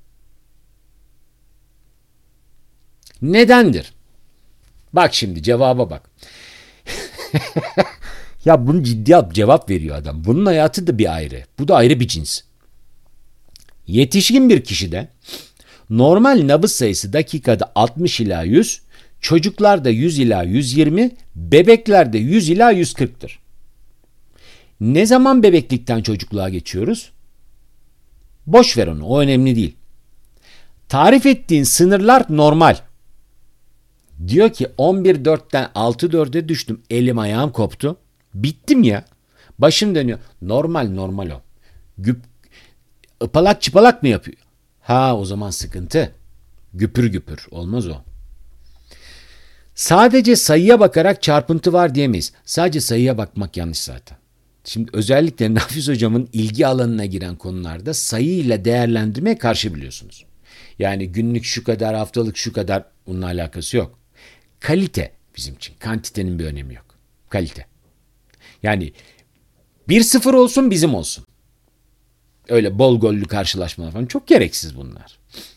Nedendir? Bak şimdi cevaba bak. Ya bunu ciddi cevap veriyor adam. Bunun hayatı da bir ayrı. Bu da ayrı bir cins. Yetişkin bir kişide normal nabız sayısı dakikada 60 ila 100, çocuklarda 100 ila 120, bebeklerde 100 ila 140'tır. Ne zaman bebeklikten çocukluğa geçiyoruz? Boş ver onu, o önemli değil. Tarif ettiğin sınırlar normal. Diyor ki 11.4'ten 6.4'e düştüm, elim ayağım koptu. Bittim ya. Başım dönüyor. Normal o. Ipalak çıpalak mı yapıyor? O zaman sıkıntı. Güpür güpür. Olmaz o. Sadece sayıya bakarak çarpıntı var diyemeyiz. Sadece sayıya bakmak yanlış zaten. Şimdi özellikle Nafiz hocamın ilgi alanına giren konularda sayıyla değerlendirmeye karşı biliyorsunuz. Yani günlük şu kadar, haftalık şu kadar, bununla alakası yok. Kalite bizim için. Kantitenin bir önemi yok. Kalite. Yani 1-0 olsun bizim olsun. Öyle bol gollü karşılaşmalar falan çok gereksiz bunlar.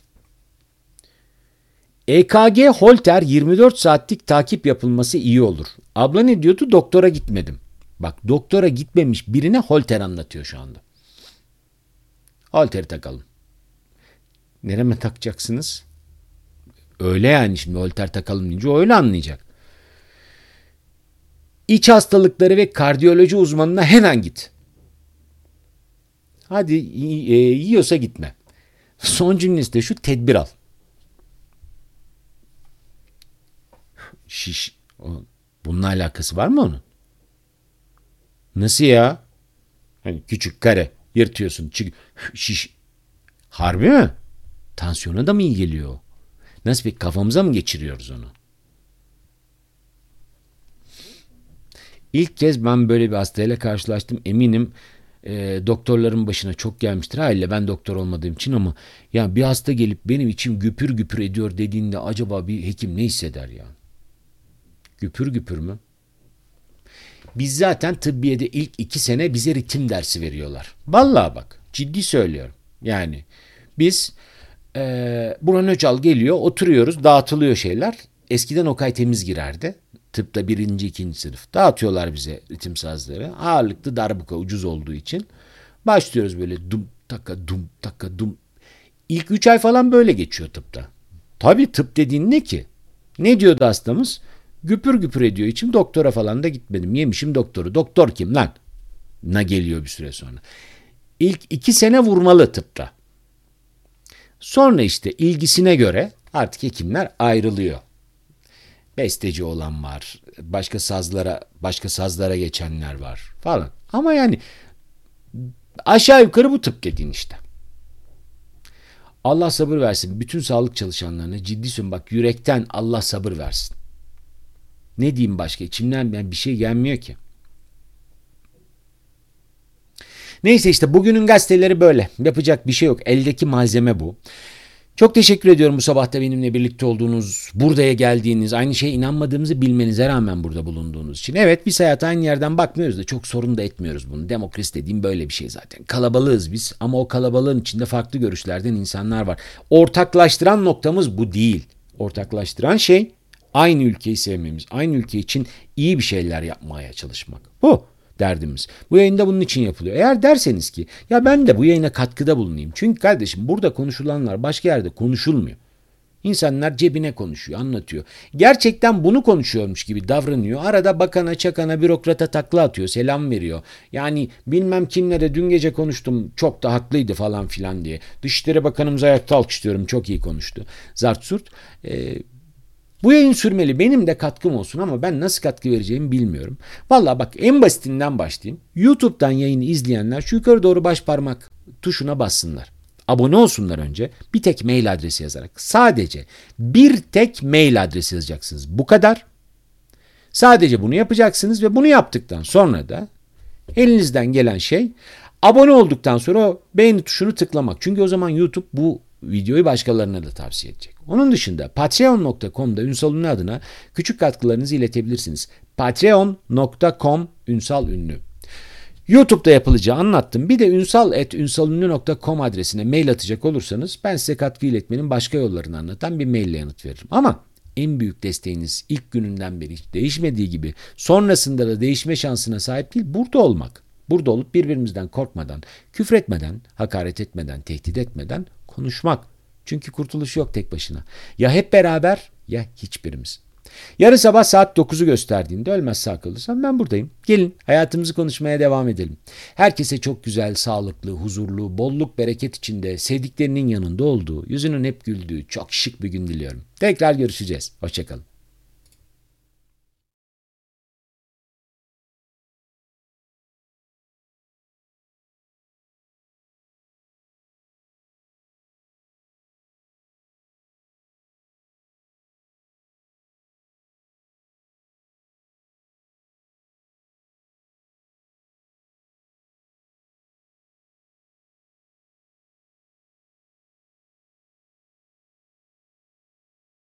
EKG Holter 24 saatlik takip yapılması iyi olur. Abla ne diyordu? Doktora gitmedim. Bak, doktora gitmemiş birine Holter anlatıyor şu anda. Holter'i takalım. Nereme takacaksınız? Öyle yani, şimdi Holter takalım deyince öyle anlayacak. İç hastalıkları ve kardiyoloji uzmanına hemen git. Hadi yiyorsa gitme. Son cümlesi de şu: tedbir al. Şiş. Bununla alakası var mı onun? Nasıl ya? Hani küçük kare yırtıyorsun. Şiş. Harbi mi? Tansiyona da mı iyi geliyor? Nasıl, bir kafamıza mı geçiriyoruz onu? İlk kez ben böyle bir hastayla karşılaştım. Eminim doktorların başına çok gelmiştir. Hayır, ben doktor olmadığım için, ama ya bir hasta gelip benim içim güpür güpür ediyor dediğinde acaba bir hekim ne hisseder ya? Güpür güpür mü? Biz zaten tıbbiyede ilk 2 sene bize ritim dersi veriyorlar. Vallahi bak, ciddi söylüyorum. Yani biz Burhan Öcal geliyor, oturuyoruz, dağıtılıyor şeyler. Eskiden Okay Temiz girerdi. Tıpta 1. 2. sınıf. Dağıtıyorlar bize ritim sazları. Ağırlıklı darbuka, ucuz olduğu için. Başlıyoruz böyle dum taka dum taka dum. İlk 3 ay falan böyle geçiyor tıpta. Tabii tıp dediğin ne ki? Ne diyordu hastamız? Güpür güpür ediyor içim, doktora falan da gitmedim. Yemişim doktoru. Doktor kim lan? Na geliyor bir süre sonra. İlk 2 sene vurmalı tıpta. Sonra işte ilgisine göre artık hekimler ayrılıyor. Besteci olan var, başka sazlara geçenler var falan. Ama yani aşağı yukarı bu tıp dediğin işte. Allah sabır versin bütün sağlık çalışanlarına, ciddi söylüyorum bak, yürekten Allah sabır versin. Ne diyeyim başka, içimden bir şey gelmiyor ki. Neyse işte bugünün gazeteleri böyle. Yapacak bir şey yok. Eldeki malzeme bu. Çok teşekkür ediyorum bu sabah da benimle birlikte olduğunuz, buraya geldiğiniz, aynı şeye inanmadığımızı bilmenize rağmen burada bulunduğunuz için. Evet, biz hayata aynı yerden bakmıyoruz da çok sorun da etmiyoruz bunu. Demokrasi dediğim böyle bir şey zaten. Kalabalığız biz, ama o kalabalığın içinde farklı görüşlerden insanlar var. Ortaklaştıran noktamız bu değil. Ortaklaştıran şey aynı ülkeyi sevmemiz, aynı ülke için iyi bir şeyler yapmaya çalışmak. Bu derdimiz. Bu yayında bunun için yapılıyor. Eğer derseniz ki ya ben de bu yayına katkıda bulunayım. Çünkü kardeşim burada konuşulanlar başka yerde konuşulmuyor. İnsanlar cebine konuşuyor, anlatıyor. Gerçekten bunu konuşuyormuş gibi davranıyor. Arada bakana, çakana, bürokrata takla atıyor, selam veriyor. Yani bilmem kimlere dün gece konuştum, çok da haklıydı falan filan diye. Dışişleri Bakanımıza ayakta alkışlıyorum, çok iyi konuştu. Zart surt. Bu yayın sürmeli, benim de katkım olsun, ama ben nasıl katkı vereceğimi bilmiyorum. Vallahi bak, en basitinden başlayayım. YouTube'dan yayını izleyenler şu yukarı doğru baş parmak tuşuna bassınlar. Abone olsunlar önce. Bir tek mail adresi yazarak. Sadece bir tek mail adresi yazacaksınız. Bu kadar. Sadece bunu yapacaksınız ve bunu yaptıktan sonra da elinizden gelen şey abone olduktan sonra o beğeni tuşunu tıklamak. Çünkü o zaman YouTube bu videoyu başkalarına da tavsiye edecek. Onun dışında patreon.com'da Ünsal Ünlü adına küçük katkılarınızı iletebilirsiniz. Patreon.com Ünsal Ünlü. YouTube'da yapılacağı anlattım. Bir de ünsal@ünsalünlü.com adresine mail atacak olursanız ben size katkı iletmenin başka yollarını anlatan bir maille yanıt veririm. Ama en büyük desteğiniz ilk gününden beri hiç değişmediği gibi sonrasında da değişme şansına sahip değil, burada olmak. Burada olup birbirimizden korkmadan, küfretmeden, hakaret etmeden, tehdit etmeden konuşmak. Çünkü kurtuluş yok tek başına. Ya hep beraber ya hiçbirimiz. Yarın sabah saat 9'u gösterdiğinde ölmez sağ kalırsam ben buradayım. Gelin hayatımızı konuşmaya devam edelim. Herkese çok güzel, sağlıklı, huzurlu, bolluk, bereket içinde, sevdiklerinin yanında olduğu, yüzünün hep güldüğü çok şık bir gün diliyorum. Tekrar görüşeceğiz. Hoşçakalın.